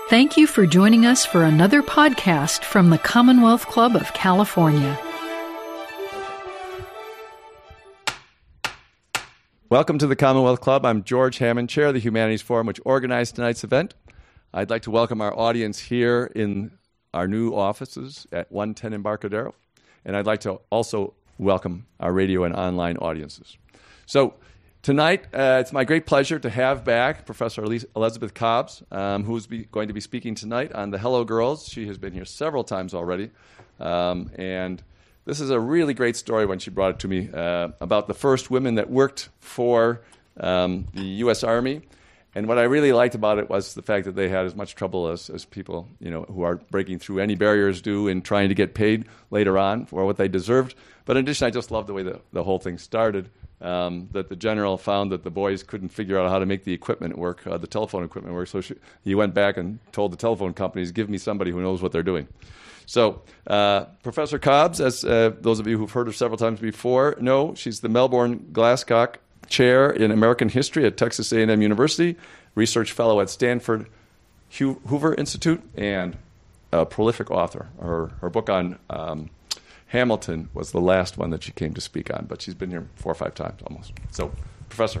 Thank you for joining us for another podcast from the Commonwealth Club of California. Welcome to the Commonwealth Club. I'm George Hammond, Chair of the Humanities Forum, which organized tonight's event. I'd like to welcome our audience here in our new offices at 110 Embarcadero, and I'd like to also welcome our radio and online audiences. So tonight, it's my great pleasure to have back Professor Elizabeth Cobbs, who's going to be speaking tonight on the Hello Girls. She has been here several times already, and this is a really great story when she brought it to me about the first women that worked for the U.S. Army. And what I really liked about it was the fact that they had as much trouble as people, who are breaking through any barriers do in trying to get paid later on for what they deserved. But in addition, I just loved the way the whole thing started, that the general found that the boys couldn't figure out how to make the equipment work, the telephone equipment work. So he went back and told the telephone companies, give me somebody who knows what they're doing. So Professor Cobbs, as those of you who've heard her several times before know, she's the Melbourne Glasscock Chair in American History at Texas A&M University, Research Fellow at Stanford Hoover Institute, and a prolific author. Her book on Hamilton was the last one that she came to speak on, but she's been here 4 or 5 times almost. So, Professor.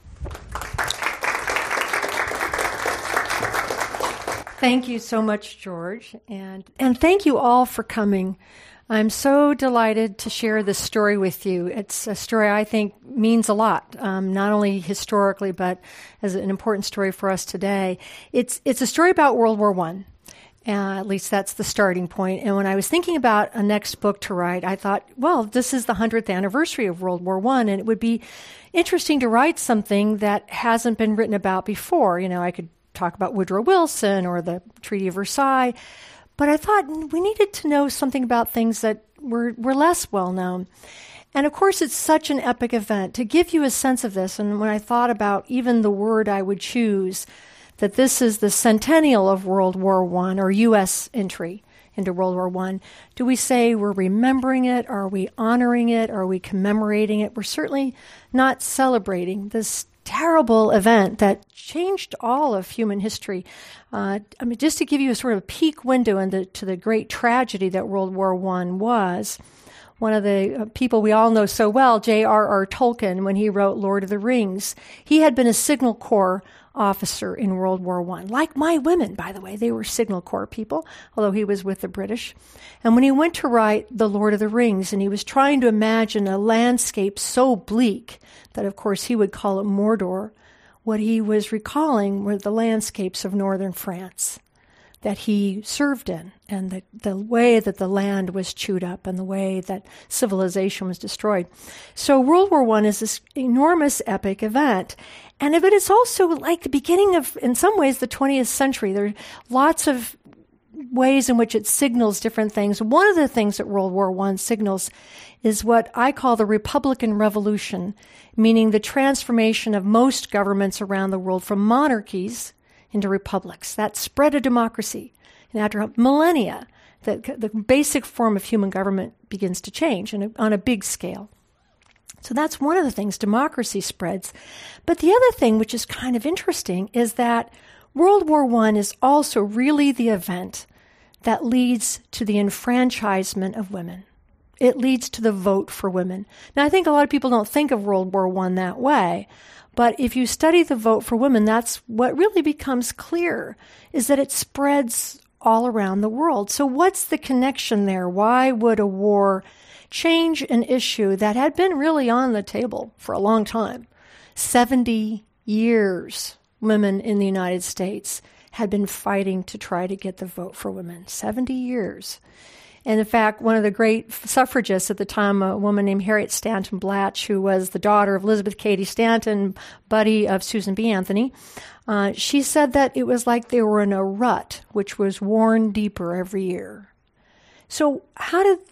Thank you so much, George, and thank you all for coming. I'm so delighted to share this story with you. It's a story I think means a lot, not only historically, but as an important story for us today. It's a story about World War I. At least that's the starting point. And when I was thinking about a next book to write, I thought, well, this is the 100th anniversary of World War I, and it would be interesting to write something that hasn't been written about before. I could talk about Woodrow Wilson or the Treaty of Versailles, but I thought we needed to know something about things that were less well known. And of course, it's such an epic event. To give you a sense of this, and when I thought about even the word I would choose, that this is the centennial of World War I, or U.S. entry into World War I, do we say we're remembering it? Are we honoring it? Are we commemorating it? We're certainly not celebrating this terrible event that changed all of human history. Just to give you a sort of peek window into the great tragedy that World War I was, one of the people we all know so well, J.R.R. Tolkien, when he wrote Lord of the Rings, he had been a Signal Corps officer in World War I. Like my women, by the way, they were Signal Corps people, although he was with the British. And when he went to write The Lord of the Rings, and he was trying to imagine a landscape so bleak that, of course, he would call it Mordor, what he was recalling were the landscapes of northern France that he served in, and the way that the land was chewed up and the way that civilization was destroyed. So World War I is this enormous epic event. But it's also like the beginning of, in some ways, the 20th century. There are lots of ways in which it signals different things. One of the things that World War I signals is what I call the Republican Revolution, meaning the transformation of most governments around the world from monarchies into republics. That spread of democracy. And after millennia, the basic form of human government begins to change on a big scale. So that's one of the things, democracy spreads. But the other thing, which is kind of interesting, is that World War I is also really the event that leads to the enfranchisement of women. It leads to the vote for women. Now, I think a lot of people don't think of World War I that way, but if you study the vote for women, that's what really becomes clear, is that it spreads all around the world. So what's the connection there? Why would a war change an issue that had been really on the table for a long time? 70 years, women in the United States had been fighting to try to get the vote for women. 70 years. And in fact, one of the great suffragists at the time, a woman named Harriet Stanton Blatch, who was the daughter of Elizabeth Cady Stanton, buddy of Susan B. Anthony, she said that it was like they were in a rut, which was worn deeper every year. So how did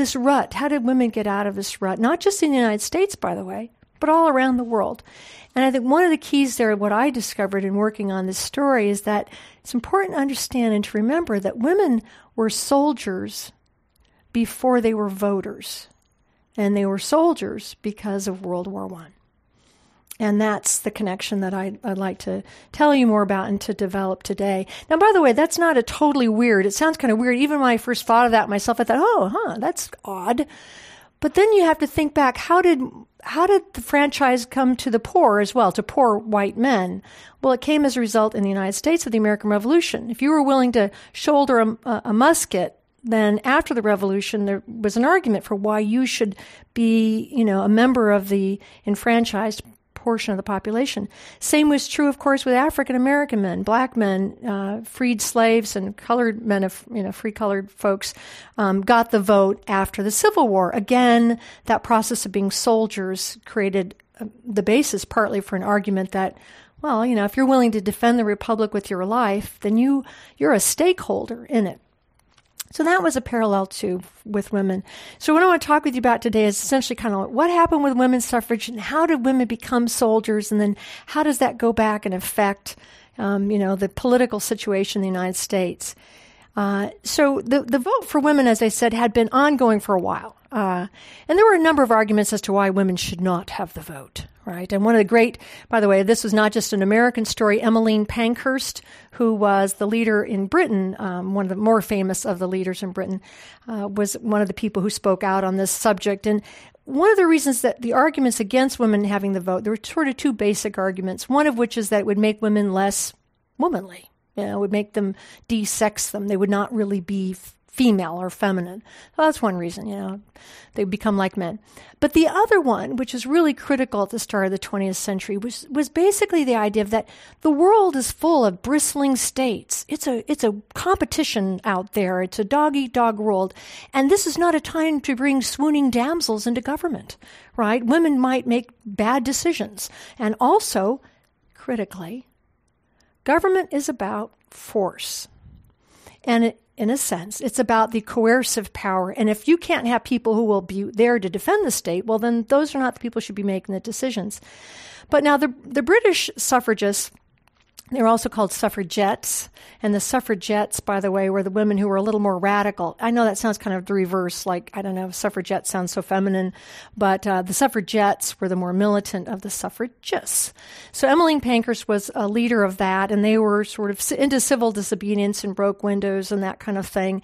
women get out of this rut? Not just in the United States, by the way, but all around the world. And I think one of the keys there, what I discovered in working on this story, is that it's important to understand and to remember that women were soldiers before they were voters. And they were soldiers because of World War I. And that's the connection that I'd like to tell you more about and to develop today. Now, by the way, that's not a totally weird. It sounds kind of weird. Even when I first thought of that myself, I thought, that's odd. But then you have to think back, how did the franchise come to the poor as well, to poor white men? Well, it came as a result in the United States of the American Revolution. If you were willing to shoulder a musket, then after the Revolution, there was an argument for why you should be, a member of the enfranchised portion of the population. Same was true, of course, with African American men, black men, freed slaves, and colored men, free colored folks got the vote after the Civil War. Again, that process of being soldiers created the basis partly for an argument that, well, if you're willing to defend the Republic with your life, then you're a stakeholder in it. So that was a parallel too with women. So what I want to talk with you about today is essentially kind of what happened with women's suffrage and how did women become soldiers, and then how does that go back and affect, the political situation in the United States. So the vote for women, as I said, had been ongoing for a while. And there were a number of arguments as to why women should not have the vote, right? And one of the great, by the way, this was not just an American story, Emmeline Pankhurst, who was the leader in Britain, one of the more famous of the leaders in Britain, was one of the people who spoke out on this subject. And one of the reasons that the arguments against women having the vote, there were sort of two basic arguments, one of which is that it would make women less womanly. It would make them de-sex them. They would not really be female or feminine. Well, that's one reason, they become like men. But the other one, which is really critical at the start of the 20th century, was basically the idea of that the world is full of bristling states. It's a competition out there. It's a dog-eat-dog world. And this is not a time to bring swooning damsels into government, right? Women might make bad decisions. And also, critically, government is about force. And in a sense, it's about the coercive power. And if you can't have people who will be there to defend the state, well, then those are not the people who should be making the decisions. But now the British suffragists, they're also called suffragettes. And the suffragettes, by the way, were the women who were a little more radical. I know that sounds kind of the reverse, like, I don't know, suffragette sounds so feminine. But the suffragettes were the more militant of the suffragists. So Emmeline Pankhurst was a leader of that, and they were sort of into civil disobedience and broke windows and that kind of thing.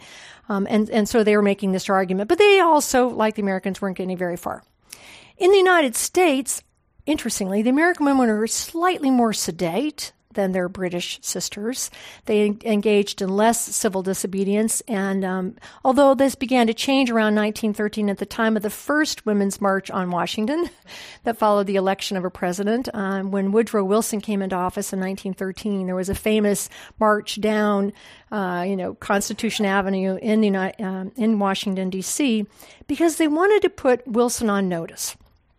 And so they were making this argument. But they also, like the Americans, weren't getting very far. In the United States, interestingly, the American women were slightly more sedate than their British sisters. They engaged in less civil disobedience, and although this began to change around 1913 at the time of the first Women's March on Washington that followed the election of a president, when Woodrow Wilson came into office in 1913, there was a famous march down Constitution Avenue in Washington, D.C., because they wanted to put Wilson on notice.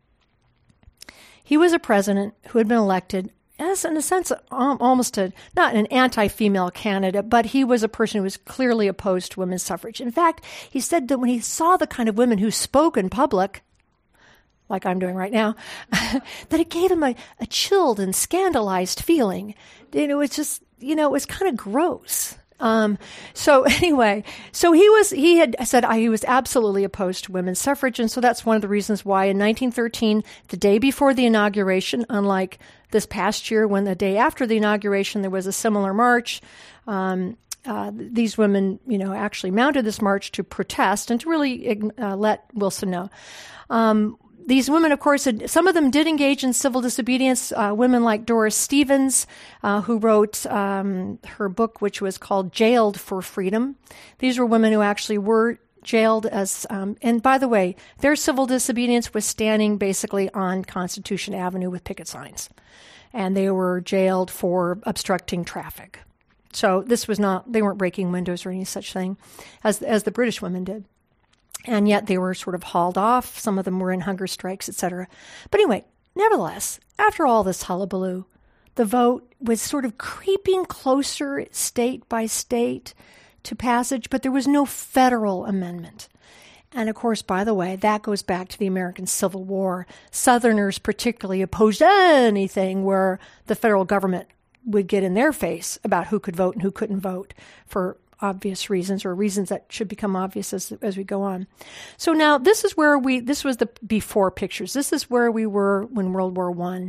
He was a president who had been elected as, in a sense, almost not an anti-female candidate, but he was a person who was clearly opposed to women's suffrage. In fact, he said that when he saw the kind of women who spoke in public, like I'm doing right now, that it gave him a chilled and scandalized feeling. It's just, it was kind of gross. So he had said he was absolutely opposed to women's suffrage. And so that's one of the reasons why in 1913, the day before the inauguration, unlike this past year when the day after the inauguration, there was a similar march, these women, actually mounted this march to protest and to really let Wilson know. These women, of course, some of them did engage in civil disobedience. Women like Doris Stevens, who wrote her book, which was called Jailed for Freedom. These were women who actually were jailed as, and by the way, their civil disobedience was standing basically on Constitution Avenue with picket signs. And they were jailed for obstructing traffic. So this was they weren't breaking windows or any such thing as the British women did. And yet they were sort of hauled off. Some of them were in hunger strikes, etc. But anyway, nevertheless, after all this hullabaloo, the vote was sort of creeping closer state by state to passage, but there was no federal amendment. And of course, by the way, that goes back to the American Civil War. Southerners particularly opposed anything where the federal government would get in their face about who could vote and who couldn't vote for obvious reasons, or reasons that should become obvious as we go on. So now this was the before pictures. This is where we were when World War I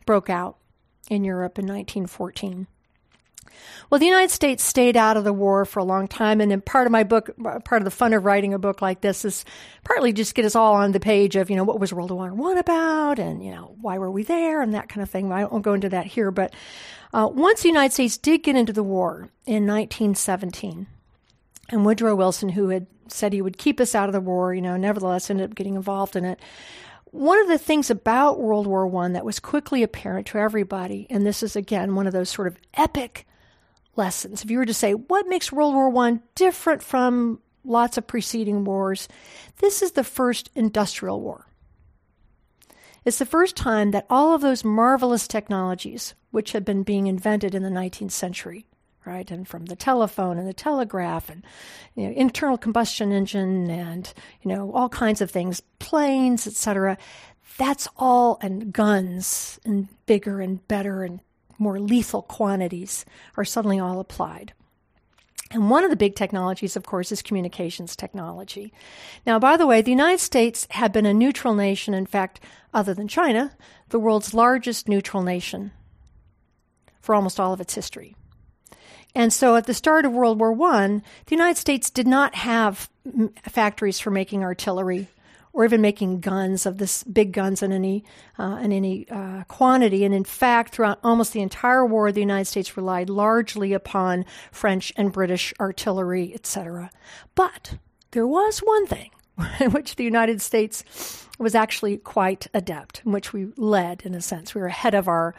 broke out in Europe in 1914. Well, the United States stayed out of the war for a long time, and in part of my book, part of the fun of writing a book like this is partly just get us all on the page of, what was World War I about, and, why were we there, and that kind of thing. I won't go into that here, but once the United States did get into the war in 1917, and Woodrow Wilson, who had said he would keep us out of the war, nevertheless ended up getting involved in it. One of the things about World War I that was quickly apparent to everybody, and this is, again, one of those sort of epic lessons. If you were to say, what makes World War I different from lots of preceding wars, this is the first industrial war. It's the first time that all of those marvelous technologies, which had been being invented in the 19th century, right, and from the telephone and the telegraph and internal combustion engine and all kinds of things, planes, etc., that's all, and guns and bigger and better and more lethal quantities are suddenly all applied. And one of the big technologies, of course, is communications technology. Now, by the way, the United States had been a neutral nation, in fact, other than China, the world's largest neutral nation for almost all of its history. And so at the start of World War I, the United States did not have factories for making artillery or even making guns of this big guns in any quantity. And in fact, throughout almost the entire war, the United States relied largely upon French and British artillery, etc. But there was one thing in which the United States was actually quite adept, in which we led, in a sense. We were ahead of our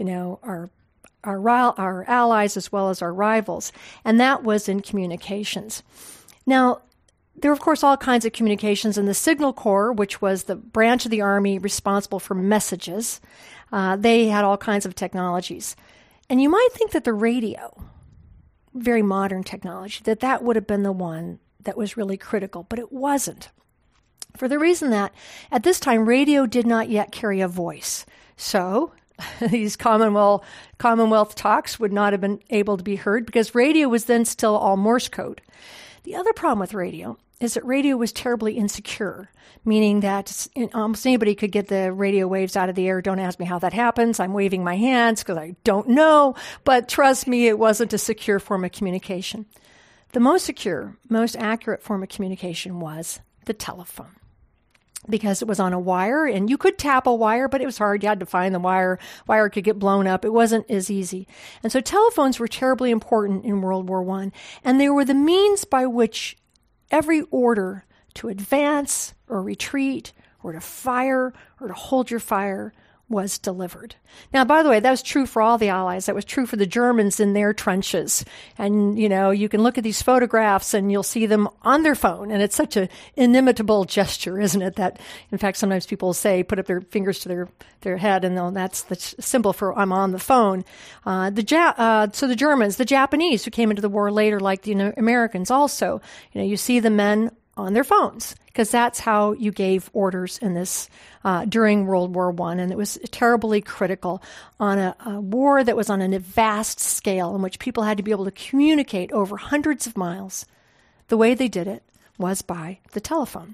allies as well as our rivals, and that was in communications. Now, there were, of course, all kinds of communications in the Signal Corps, which was the branch of the Army responsible for messages. They had all kinds of technologies. And you might think that the radio, very modern technology, that would have been the one that was really critical, but it wasn't. For the reason that at this time, radio did not yet carry a voice. So these Commonwealth talks would not have been able to be heard because radio was then still all Morse code. The other problem with radio is that radio was terribly insecure, meaning that almost anybody could get the radio waves out of the air. Don't ask me how that happens. I'm waving my hands because I don't know, but trust me, it wasn't a secure form of communication. The most secure, most accurate form of communication was the telephone, because it was on a wire, and you could tap a wire, but it was hard. You had to find the wire. Wire could get blown up. It wasn't as easy. And so telephones were terribly important in World War I, and they were the means by which every order to advance or retreat or to fire or to hold your fire was delivered. Now, by the way, that was true for all the Allies. That was true for the Germans in their trenches. And, you can look at these photographs and you'll see them on their phone. And it's such an inimitable gesture, isn't it? That, in fact, sometimes people say, put up their fingers to their head, and that's the symbol for I'm on the phone. So the Germans, the Japanese who came into the war later, like the Americans also, you see the men on their phones, because that's how you gave orders in this during World War I. And it was terribly critical on a war that was on a vast scale in which people had to be able to communicate over hundreds of miles. The way they did it was by the telephone.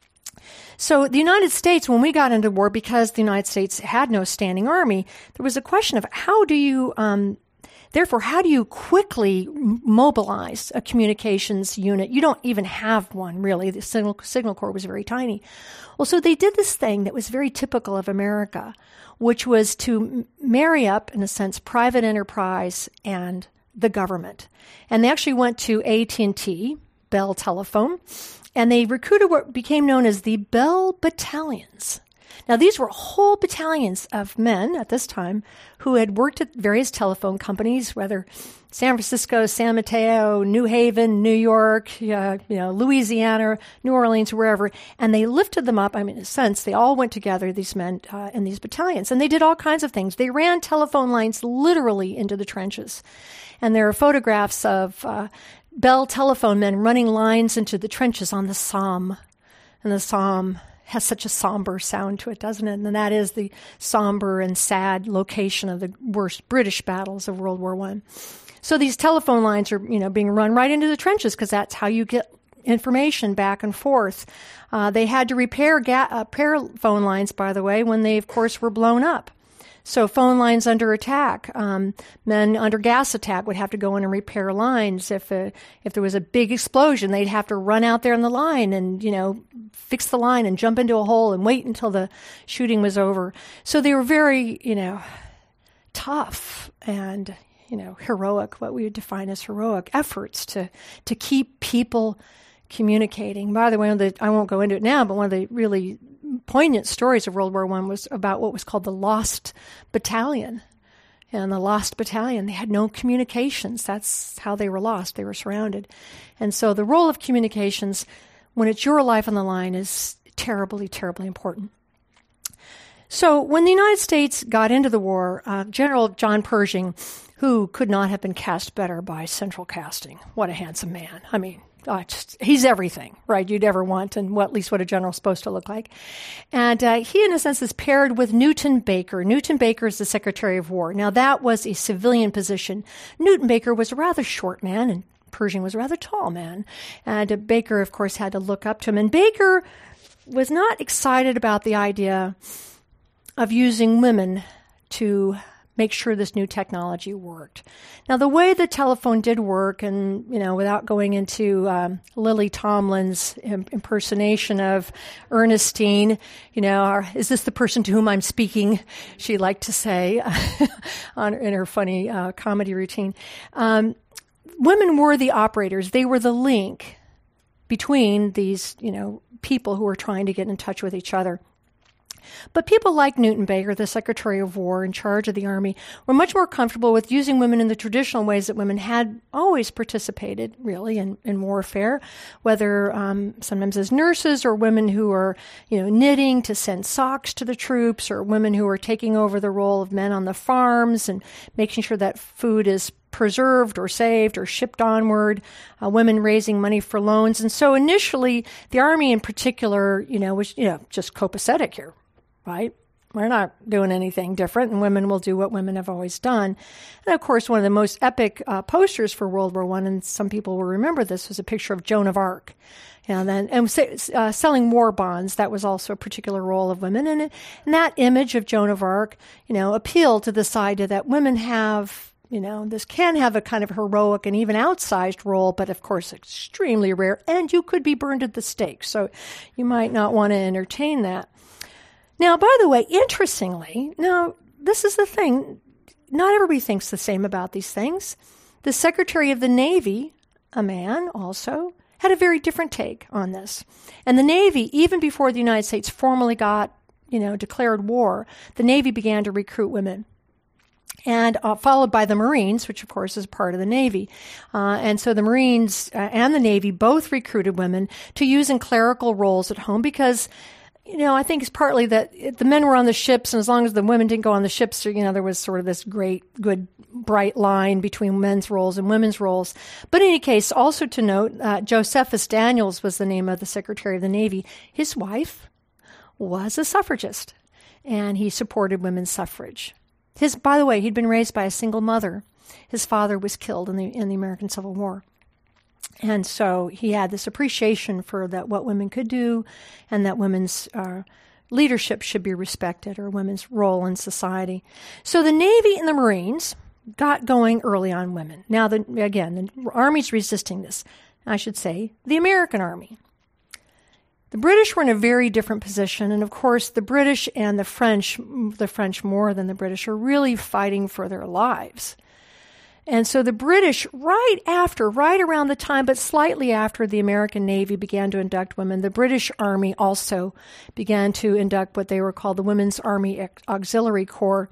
So the United States, when we got into war, because the United States had no standing army, there was a question of how do you quickly mobilize a communications unit? You don't even have one, really. The Signal Corps was very tiny. Well, so they did this thing that was very typical of America, which was to marry up, in a sense, private enterprise and the government. And they actually went to AT&T, Bell Telephone, and they recruited what became known as the Bell Battalions. Now, these were whole battalions of men at this time who had worked at various telephone companies, whether San Francisco, San Mateo, New Haven, New York, Louisiana, New Orleans, wherever, and they lifted them up. I mean, in a sense, they all went together, these men in these battalions, and they did all kinds of things. They ran telephone lines literally into the trenches, and there are photographs of Bell telephone men running lines into the trenches on the Somme, and the Somme has such a somber sound to it, doesn't it? And that is the somber and sad location of the worst British battles of World War I. So these telephone lines are, being run right into the trenches because that's how you get information back and forth. They had to repair phone lines, by the way, when they, of course, were blown up. So phone lines under attack, men under gas attack would have to go in and repair lines. If there was a big explosion, they'd have to run out there on the line and, fix the line and jump into a hole and wait until the shooting was over. So they were very, tough and, heroic, what we would define as heroic efforts to keep people communicating. By the way, I won't go into it now, but one of the really poignant stories of World War I was about what was called the Lost Battalion. And the Lost Battalion, they had no communications. That's how they were lost. They were surrounded. And so the role of communications, when it's your life on the line, is terribly, terribly important. So when the United States got into the war, General John Pershing, who could not have been cast better by central casting, what a handsome man. I mean, he's everything, right, you'd ever want, and at least what a general's supposed to look like. And he, in a sense, is paired with Newton Baker. Newton Baker is the Secretary of War. Now, that was a civilian position. Newton Baker was a rather short man, and Pershing was a rather tall man. And Baker, of course, had to look up to him. And Baker was not excited about the idea of using women to make sure this new technology worked. Now, the way the telephone did work, and, without going into Lily Tomlin's impersonation of Ernestine, is this the person to whom I'm speaking, she liked to say in her funny comedy routine. Women were the operators. They were the link between these, people who were trying to get in touch with each other. But people like Newton Baker, the Secretary of War in charge of the Army, were much more comfortable with using women in the traditional ways that women had always participated, really, in warfare, whether sometimes as nurses or women who are, knitting to send socks to the troops, or women who are taking over the role of men on the farms and making sure that food is preserved or saved or shipped onward, women raising money for loans. And so initially, the Army in particular, was, just copacetic here. Right? We're not doing anything different, and women will do what women have always done. And of course, one of the most epic posters for World War I, and some people will remember this, was a picture of Joan of Arc. And selling war bonds, that was also a particular role of women. And that image of Joan of Arc, appealed to this idea that women have, this can have a kind of heroic and even outsized role, but of course extremely rare, and you could be burned at the stake. So you might not want to entertain that. Now, by the way, interestingly, this is the thing. Not everybody thinks the same about these things. The Secretary of the Navy, a man also, had a very different take on this. And the Navy, even before the United States formally got, declared war, the Navy began to recruit women. And followed by the Marines, which of course is part of the Navy. And so the Marines and the Navy both recruited women to use in clerical roles at home because, I think it's partly that the men were on the ships, and as long as the women didn't go on the ships, there was sort of this great, good, bright line between men's roles and women's roles. But in any case, also to note, Josephus Daniels was the name of the Secretary of the Navy. His wife was a suffragist, and he supported women's suffrage. By the way, he'd been raised by a single mother. His father was killed in the American Civil War. And so he had this appreciation for what women could do, and that women's leadership should be respected, or women's role in society. So the Navy and the Marines got going early on women. Now, the Army's resisting this. I should say the American Army. The British were in a very different position, and of course the British and the French more than the British, are really fighting for their lives. And so the British, right around the time, but slightly after the American Navy began to induct women, the British Army also began to induct what they were called the Women's Army Auxiliary Corps.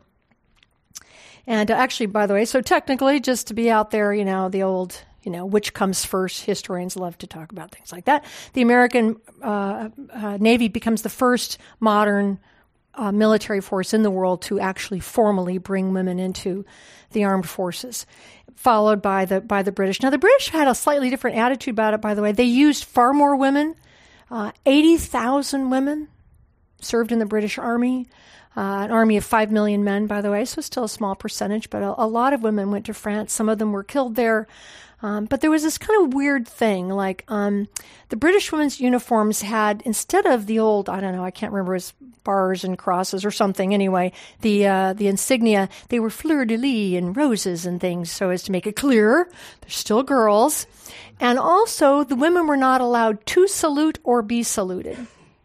And actually, by the way, so technically, just to be out there, the old, which comes first, historians love to talk about things like that. The American Navy becomes the first modern military force in the world to actually formally bring women into the armed forces, followed by the British. Now, the British had a slightly different attitude about it, by the way. They used far more women, 80,000 women served in the British Army, an army of 5 million men, by the way, so still a small percentage, but a lot of women went to France. Some of them were killed there. But there was this kind of weird thing, like the British women's uniforms had, instead of the old, I don't know, I can't remember, it was bars and crosses or something anyway, the insignia, they were fleur-de-lis and roses and things, so as to make it clear they're still girls. And also, the women were not allowed to salute or be saluted.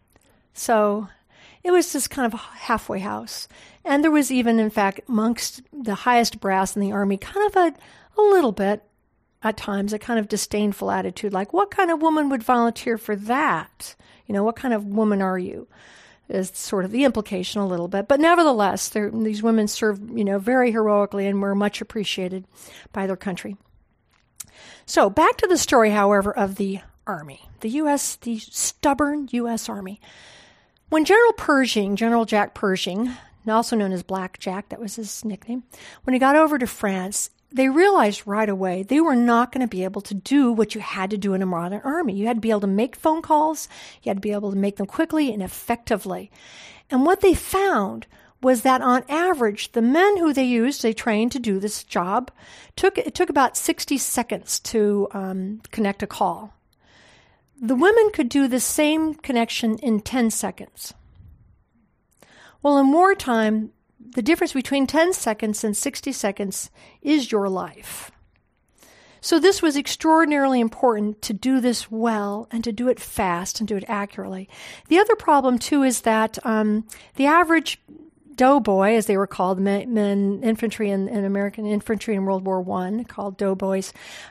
So it was just kind of a halfway house. And there was even, in fact, amongst the highest brass in the army, kind of a little bit, at times, a kind of disdainful attitude, like, what kind of woman would volunteer for that? You know, what kind of woman are you? Is sort of the implication a little bit. But nevertheless, these women served, very heroically and were much appreciated by their country. So back to the story, however, of the Army, the stubborn U.S. Army. When General Jack Pershing, also known as Black Jack, that was his nickname, when he got over to France, they realized right away they were not going to be able to do what you had to do in a modern army. You had to be able to make phone calls. You had to be able to make them quickly and effectively. And what they found was that on average, the men who they trained to do this job, it took about 60 seconds to connect a call. The women could do the same connection in 10 seconds. Well, in wartime, the difference between 10 seconds and 60 seconds is your life. So this was extraordinarily important to do this well and to do it fast and do it accurately. The other problem, too, is that the average doughboy, as they were called, men infantry in American infantry in World War I, called doughboys,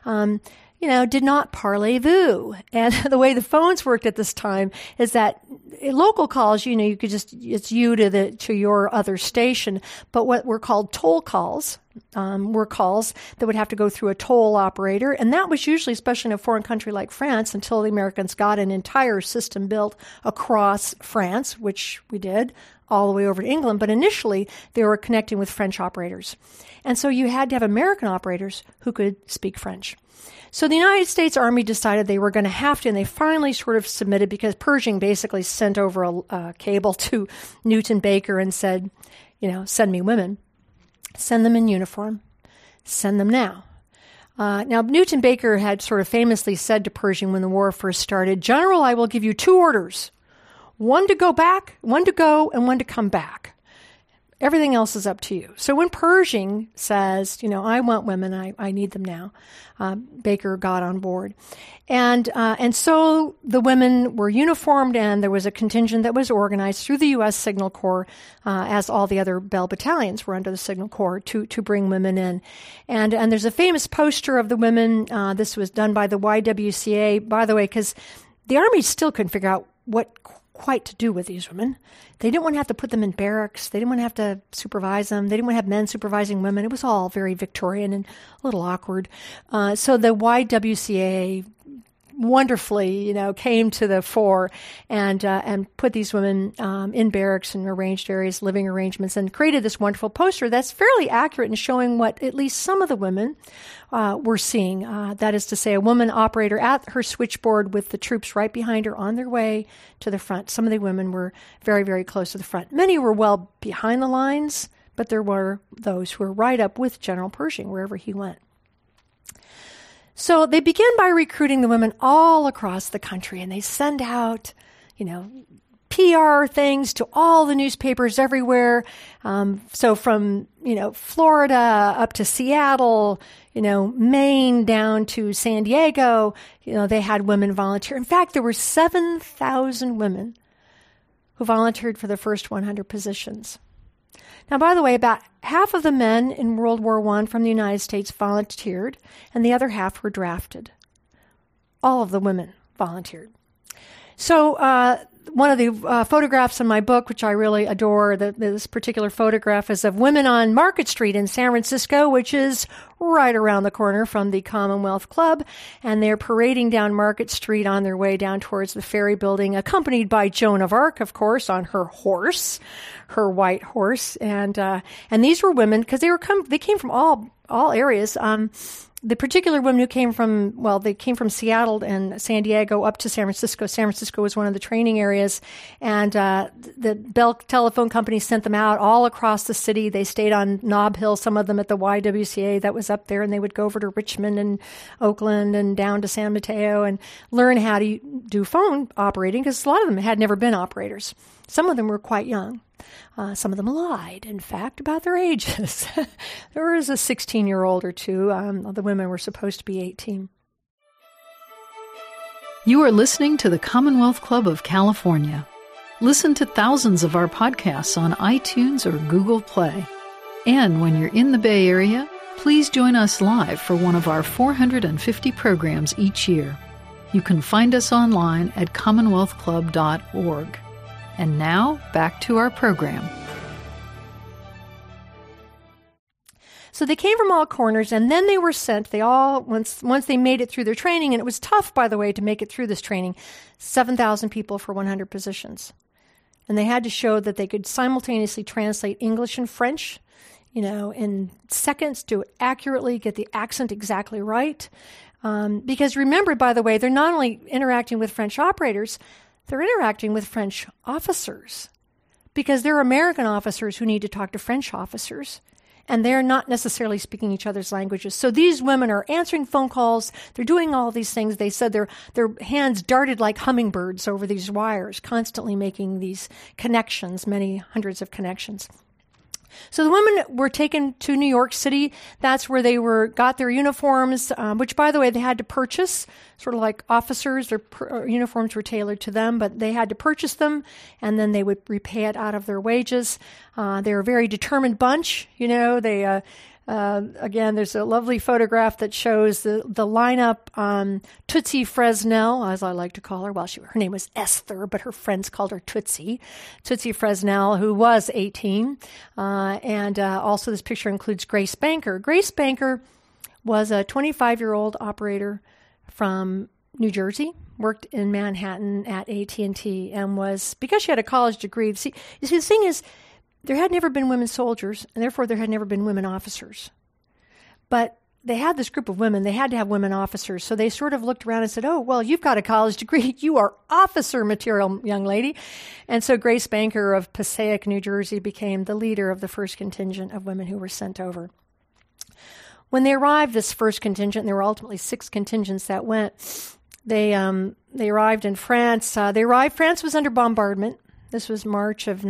did not parlez-vous. And the way the phones worked at this time is that local calls, you could just, it's you to your other station. But what were called toll calls were calls that would have to go through a toll operator. And that was usually, especially in a foreign country like France, until the Americans got an entire system built across France, which we did, all the way over to England. But initially, they were connecting with French operators. And so you had to have American operators who could speak French. So the United States Army decided they were going to have to, and they finally sort of submitted because Pershing basically sent over a cable to Newton Baker and said, send me women. Send them in uniform. Send them now. Now, Newton Baker had sort of famously said to Pershing when the war first started, General, I will give you 2 orders. One to go back, one to go, and one to come back. Everything else is up to you. So when Pershing says, I want women, I need them now, Baker got on board. And so the women were uniformed, and there was a contingent that was organized through the U.S. Signal Corps, as all the other Bell battalions were under the Signal Corps, to bring women in. And there's a famous poster of the women. This was done by the YWCA, by the way, because the Army still couldn't figure out what quite to do with these women. They didn't want to have to put them in barracks. They didn't want to have to supervise them. They didn't want to have men supervising women. It was all very Victorian and a little awkward. So the YWCA wonderfully, came to the fore and put these women in barracks and arranged various living arrangements and created this wonderful poster that's fairly accurate in showing what at least some of the women were seeing. That is to say, a woman operator at her switchboard with the troops right behind her on their way to the front. Some of the women were very, very close to the front. Many were well behind the lines, but there were those who were right up with General Pershing wherever he went. So they begin by recruiting the women all across the country, and they send out, PR things to all the newspapers everywhere. So from, Florida up to Seattle, Maine down to San Diego, they had women volunteer. In fact, there were 7,000 women who volunteered for the first 100 positions. Now, by the way, about half of the men in World War I from the United States volunteered, and the other half were drafted. All of the women volunteered. So one of the photographs in my book, which I really adore, this particular photograph is of women on Market Street in San Francisco, which is right around the corner from the Commonwealth Club, and they're parading down Market Street on their way down towards the Ferry Building, accompanied by Joan of Arc, of course, on her horse, her white horse, and these were women because they came from all areas. the particular women who came from, they came from Seattle and San Diego up to San Francisco. San Francisco was one of the training areas, and the Bell Telephone Company sent them out all across the city. They stayed on Nob Hill, some of them at the YWCA that was up there, and they would go over to Richmond and Oakland and down to San Mateo and learn how to do phone operating, because a lot of them had never been operators. Some of them were quite young. Some of them lied, in fact, about their ages. There was a 16-year-old or two. The women were supposed to be 18. You are listening to the Commonwealth Club of California. Listen to thousands of our podcasts on iTunes or Google Play. And when you're in the Bay Area, please join us live for one of our 450 programs each year. You can find us online at commonwealthclub.org. And now, back to our program. So they came from all corners, and then they were sent. They all, once they made it through their training, and it was tough, by the way, to make it through this training, 7,000 people for 100 positions. And they had to show that they could simultaneously translate English and French, in seconds, do it accurately, get the accent exactly right. Because remember, by the way, they're not only interacting with French operators, they're interacting with French officers, because they're American officers who need to talk to French officers, and they're not necessarily speaking each other's languages. So these women are answering phone calls. They're doing all these things. They said their hands darted like hummingbirds over these wires, constantly making these connections, many hundreds of connections. So the women were taken to New York City. That's where they got their uniforms, which, by the way, they had to purchase, sort of like officers. Their uniforms were tailored to them, but they had to purchase them, and then they would repay it out of their wages. They were a very determined bunch. They again, there's a lovely photograph that shows the lineup. Tootsie Fresnel, as I like to call her. Well, her name was Esther, but her friends called her Tootsie. Tootsie Fresnel, who was 18. And also this picture includes Grace Banker. Grace Banker was a 25-year-old operator from New Jersey, worked in Manhattan at AT&T, and was, because she had a college degree. See, the thing is, there had never been women soldiers, and therefore there had never been women officers. But they had this group of women. They had to have women officers. So they sort of looked around and said, oh, well, you've got a college degree. You are officer material, young lady. And so Grace Banker of Passaic, New Jersey, became the leader of the first contingent of women who were sent over. When they arrived, this first contingent, and there were ultimately 6 contingents that went, they arrived in France. France was under bombardment. This was March of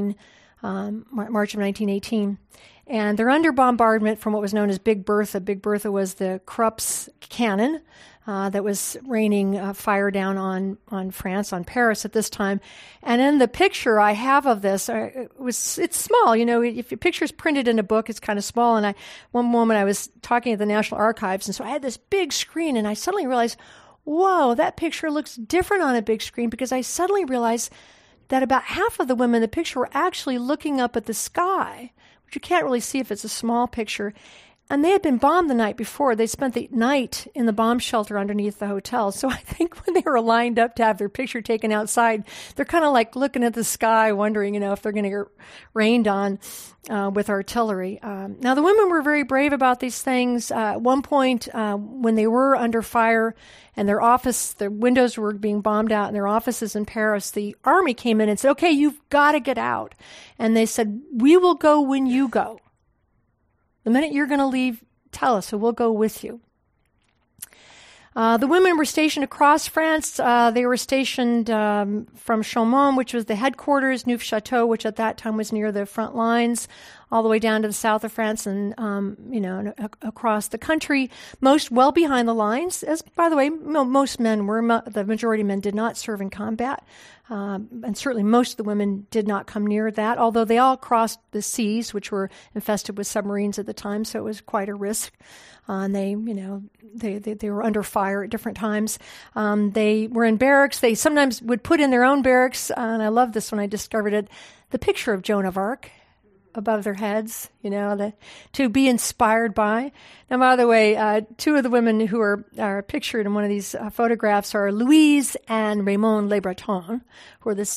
1918. And they're under bombardment from what was known as Big Bertha. Big Bertha was the Krupp's cannon that was raining fire down on France, on Paris at this time. And in the picture I have of this, it's small. If your picture's printed in a book, it's kind of small. And one moment I was talking at the National Archives, and so I had this big screen, and I suddenly realized, whoa, that picture looks different on a big screen, because I suddenly realized that about half of the women in the picture were actually looking up at the sky, which you can't really see if it's a small picture. And they had been bombed the night before. They spent the night in the bomb shelter underneath the hotel. So I think when they were lined up to have their picture taken outside, they're kind of like looking at the sky, wondering, if they're going to get rained on with artillery. Now, the women were very brave about these things. At one point, when they were under fire and their windows were being bombed out in their offices in Paris, the army came in and said, okay, you've got to get out. And they said, we will go when you go. The minute you're going to leave, tell us, so we'll go with you. The women were stationed across France. They were stationed from Chaumont, which was the headquarters, Neufchâteau, which at that time was near the front lines, all the way down to the south of France and, across the country, most well behind the lines. As, by the way, most men were, the majority of men did not serve in combat. And certainly most of the women did not come near that, although they all crossed the seas, which were infested with submarines at the time, so it was quite a risk. And they were under fire at different times. They were in barracks. They sometimes would put in their own barracks, and I love this when I discovered it, the picture of Joan of Arc above their heads, to be inspired by. Now, by the way, 2 of the women who are pictured in one of these photographs are Louise and Raymond Le Breton, who are this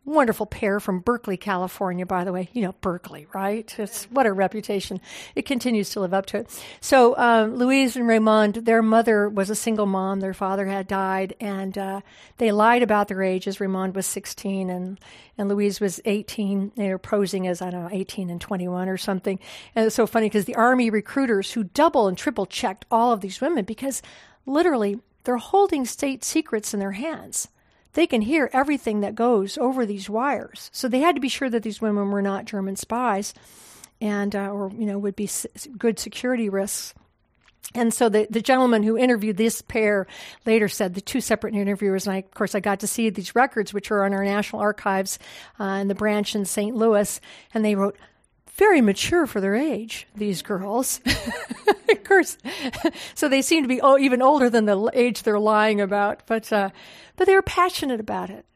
wonderful pair from Berkeley, California, by the way. You know, Berkeley, right? What a reputation. It continues to live up to it. So Louise and Raymond, their mother was a single mom. Their father had died, and they lied about their ages. Raymond was 16, and Louise was 18. They were posing as, 18 and 21 or something. And it's so funny because the Army recruiters who double and triple checked all of these women, because literally they're holding state secrets in their hands. They can hear everything that goes over these wires. So they had to be sure that these women were not German spies and would be good security risks. And so the gentleman who interviewed this pair later said, the two separate interviewers, and I got to see these records, which are on our National Archives in the branch in St. Louis, and they wrote, very mature for their age, these girls. Of course. So they seem to be even older than the age they're lying about, but they were passionate about it.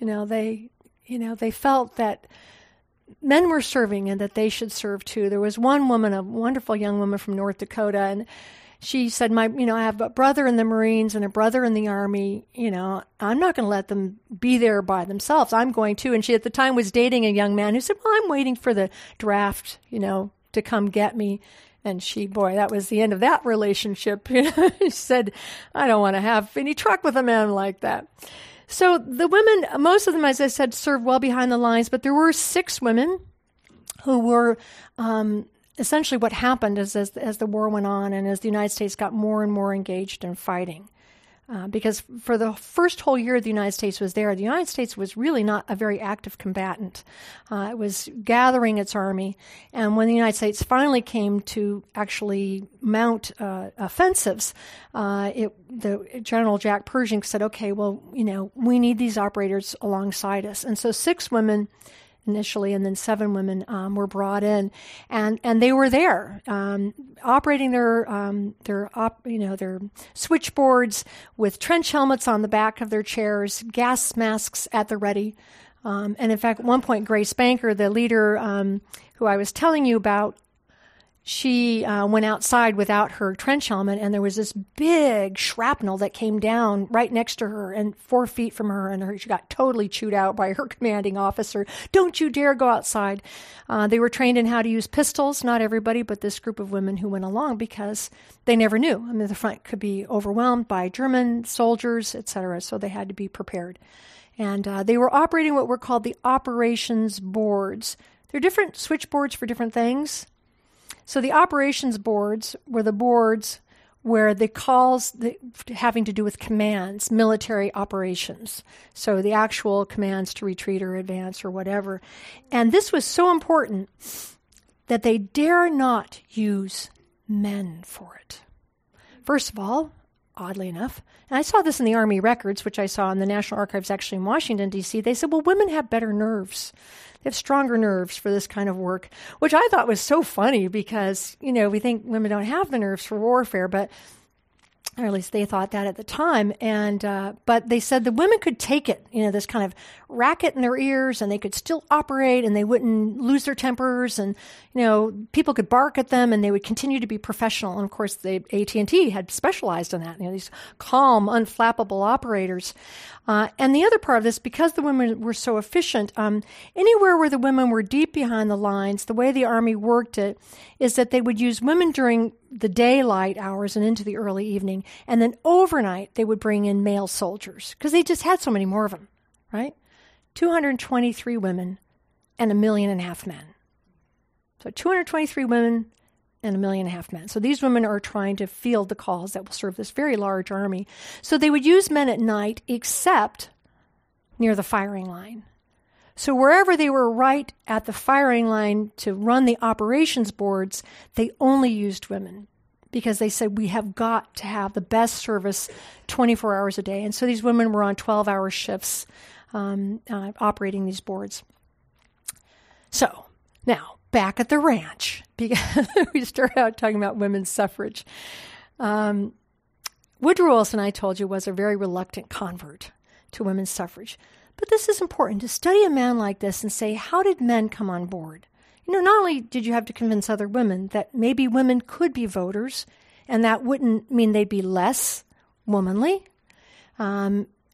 They felt that men were serving and that they should serve too. There was one woman, a wonderful young woman from North Dakota, and she said, I have a brother in the Marines and a brother in the Army. I'm not going to let them be there by themselves. I'm going to. And she at the time was dating a young man who said, well, I'm waiting for the draft, to come get me. And that was the end of that relationship. She said, I don't want to have any truck with a man like that. So the women, most of them, as I said, served well behind the lines, but there were 6 women who were essentially what happened as the war went on and as the United States got more and more engaged in fighting. Because for the first whole year the United States was there, the United States was really not a very active combatant. It was gathering its army. And when the United States finally came to actually mount offensives, the General Jack Pershing said, okay, well, we need these operators alongside us. And so 6 women initially, and then 7 women were brought in, and they were there operating their switchboards with trench helmets on the back of their chairs, gas masks at the ready. And in fact, at one point, Grace Banker, the leader who I was telling you about, she went outside without her trench helmet, and there was this big shrapnel that came down right next to her and 4 feet from her, and she got totally chewed out by her commanding officer. Don't you dare go outside. They were trained in how to use pistols, not everybody, but this group of women who went along because they never knew. The front could be overwhelmed by German soldiers, etc., so they had to be prepared. And they were operating what were called the operations boards. They're different switchboards for different things. So the operations boards were the boards where the calls having to do with commands, military operations. So the actual commands to retreat or advance or whatever. And this was so important that they dare not use men for it. First of all, oddly enough, and I saw this in the Army records, which I saw in the National Archives actually in Washington, D.C., they said, well, women have better nerves. They have stronger nerves for this kind of work, which I thought was so funny because, we think women don't have the nerves for warfare, but or at least they thought that at the time. And but they said the women could take it, this kind of racket in their ears, and they could still operate, and they wouldn't lose their tempers, and people could bark at them, and they would continue to be professional. And of course, AT&T had specialized in that. These calm, unflappable operators. And the other part of this, because the women were so efficient, anywhere where the women were deep behind the lines, the way the Army worked it is that they would use women during the daylight hours and into the early evening, and then overnight they would bring in male soldiers because they just had so many more of them, right? 223 women and 1.5 million men. So 223 women and 1.5 million men. So these women are trying to field the calls that will serve this very large army. So they would use men at night except near the firing line. So wherever they were right at the firing line to run the operations boards, they only used women because they said, we have got to have the best service 24 hours a day. And so these women were on 12-hour shifts operating these boards. So now, back at the ranch, because we started out talking about women's suffrage. Woodrow Wilson, I told you, was a very reluctant convert to women's suffrage. But this is important, to study a man like this and say, how did men come on board? Not only did you have to convince other women that maybe women could be voters, and that wouldn't mean they'd be less womanly,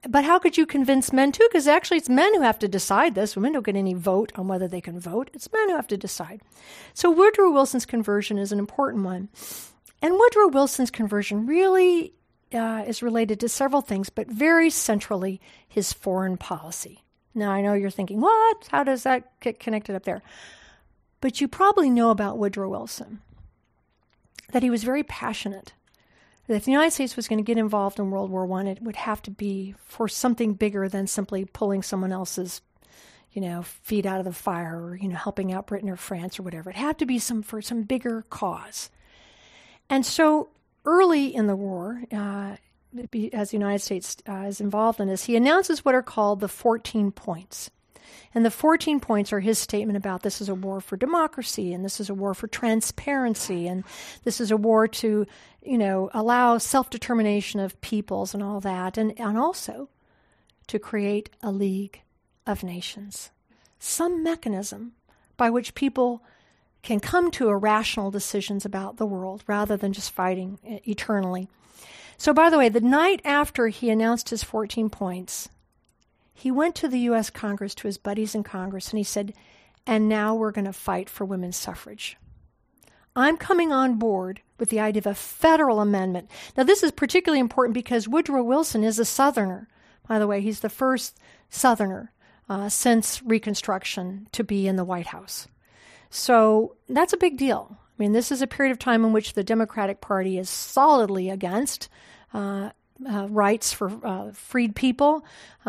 But how could you convince men too? Because actually it's men who have to decide this. Women don't get any vote on whether they can vote. It's men who have to decide. So Woodrow Wilson's conversion is an important one. And Woodrow Wilson's conversion really is related to several things, but very centrally his foreign policy. Now, I know you're thinking, what? How does that get connected up there? But you probably know about Woodrow Wilson, that he was very passionate. That if the United States was going to get involved in World War I, it would have to be for something bigger than simply pulling someone else's, feet out of the fire or, helping out Britain or France or whatever. It had to be for some bigger cause. And so early in the war, as the United States is involved in this, he announces what are called the 14 points. And the 14 points are his statement about this is a war for democracy, and this is a war for transparency, and this is a war to, allow self-determination of peoples and all that, and also to create a League of Nations. Some mechanism by which people can come to irrational decisions about the world rather than just fighting eternally. So, by the way, the night after he announced his 14 points, he went to the U.S. Congress, to his buddies in Congress, and he said, and now we're going to fight for women's suffrage. I'm coming on board with the idea of a federal amendment. Now, this is particularly important because Woodrow Wilson is a Southerner. By the way, he's the first Southerner since Reconstruction to be in the White House. So that's a big deal. I mean, this is a period of time in which the Democratic Party is solidly against rights for freed people,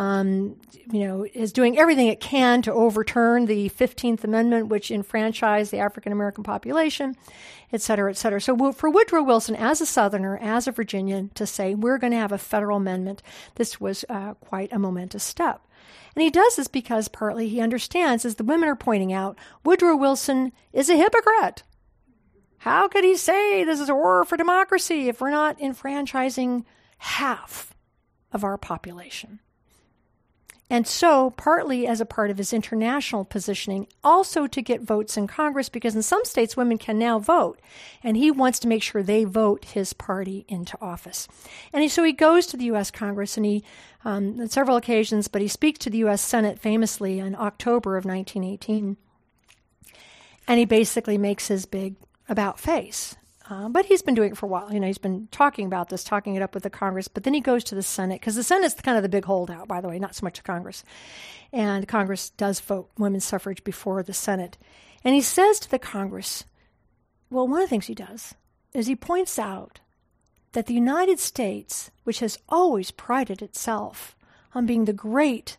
is doing everything it can to overturn the 15th Amendment, which enfranchised the African-American population, et cetera, et cetera. So for Woodrow Wilson, as a Southerner, as a Virginian, to say, we're going to have a federal amendment, this was quite a momentous step. And he does this because partly he understands, as the women are pointing out, Woodrow Wilson is a hypocrite. How could he say this is a war for democracy if we're not enfranchising half of our population? And so, partly as a part of his international positioning, also to get votes in Congress, because in some states women can now vote, and he wants to make sure they vote his party into office. And so he goes to the U.S. Congress, and he, on several occasions, but he speaks to the U.S. Senate famously in October of 1918, and he basically makes his big about face. But he's been doing it for a while. He's been talking about this, talking it up with the Congress. But then he goes to the Senate, because the Senate's kind of the big holdout, by the way, not so much the Congress. And Congress does vote women's suffrage before the Senate. And he says to the Congress, well, one of the things he does is he points out that the United States, which has always prided itself on being the great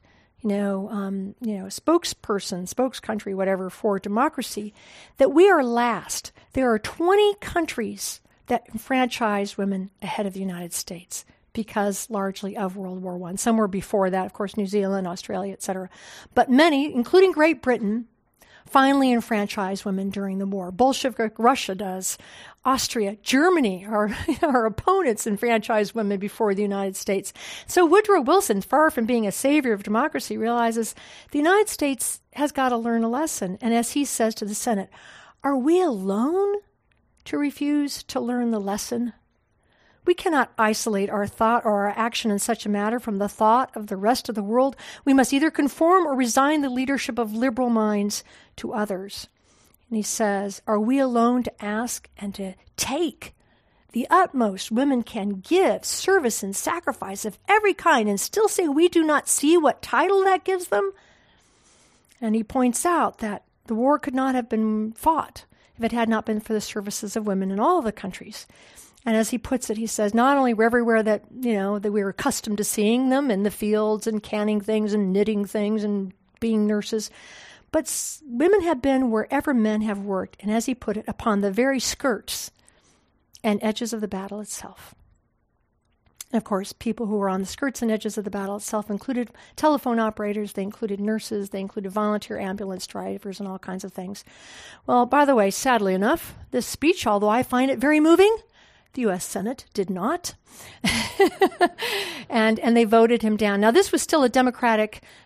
spokescountry, whatever, for democracy, that we are last. There are 20 countries that enfranchise women ahead of the United States because largely of World War I. Some were before that, of course, New Zealand, Australia, etc. But many, including Great Britain, finally enfranchised women during the war. Bolshevik Russia does. Austria, Germany, our opponents enfranchised women before the United States. So Woodrow Wilson, far from being a savior of democracy, realizes the United States has got to learn a lesson. And as he says to the Senate, are we alone to refuse to learn the lesson? We cannot isolate our thought or our action in such a matter from the thought of the rest of the world. We must either conform or resign the leadership of liberal minds to others. And he says, are we alone to ask and to take the utmost women can give, service and sacrifice of every kind, and still say we do not see what title that gives them? And he points out that the war could not have been fought if it had not been for the services of women in all the countries. And as he puts it, he says, not only were everywhere that we were accustomed to seeing them in the fields and canning things and knitting things and being nurses, but women have been wherever men have worked, and as he put it, upon the very skirts and edges of the battle itself. And of course, people who were on the skirts and edges of the battle itself included telephone operators, they included nurses, they included volunteer ambulance drivers, and all kinds of things. Well, by the way, sadly enough, this speech, although I find it very moving, the U.S. Senate did not. and they voted him down. Now, this was still a Democratic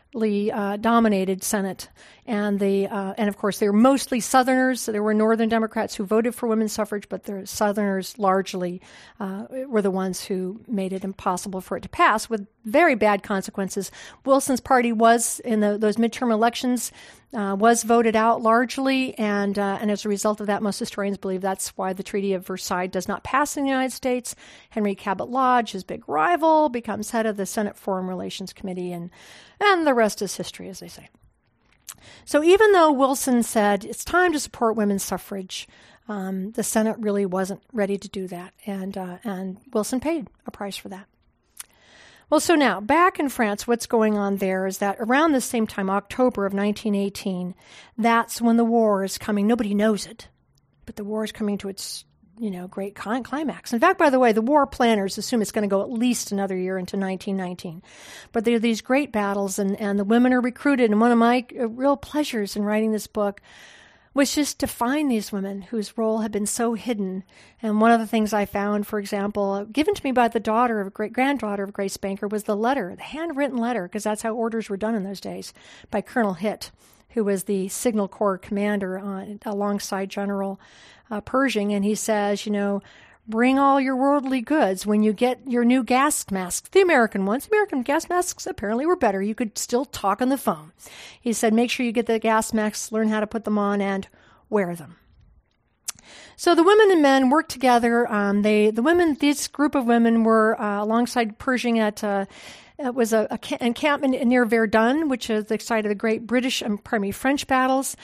dominated Senate, and of course they were mostly Southerners. So there were Northern Democrats who voted for women's suffrage, but the Southerners largely were the ones who made it impossible for it to pass, with very bad consequences. Wilson's party was in those midterm elections was voted out largely, and as a result of that, most historians believe that's why the Treaty of Versailles does not pass in the United States. Henry Cabot Lodge, his big rival, becomes head of the Senate Foreign Relations Committee, and the rest is history, as they say. So even though Wilson said it's time to support women's suffrage, the Senate really wasn't ready to do that, and Wilson paid a price for that. Well, so now, back in France, what's going on there is that around the same time, October of 1918, that's when the war is coming. Nobody knows it, but the war is coming to its, great climax. In fact, by the way, the war planners assume it's going to go at least another year into 1919. But there are these great battles, and the women are recruited, and one of my real pleasures in writing this book was just to find these women whose role had been so hidden. And one of the things I found, for example, given to me by the great-granddaughter of Grace Banker, was the handwritten letter, because that's how orders were done in those days, by Colonel Hitt, who was the Signal Corps commander alongside General Pershing. And he says, bring all your worldly goods when you get your new gas masks. The American ones, American gas masks apparently were better. You could still talk on the phone. He said, make sure you get the gas masks, learn how to put them on, and wear them. So the women and men worked together. This group of women were alongside Pershing at it was an encampment near Verdun, which is the site of the great French battles.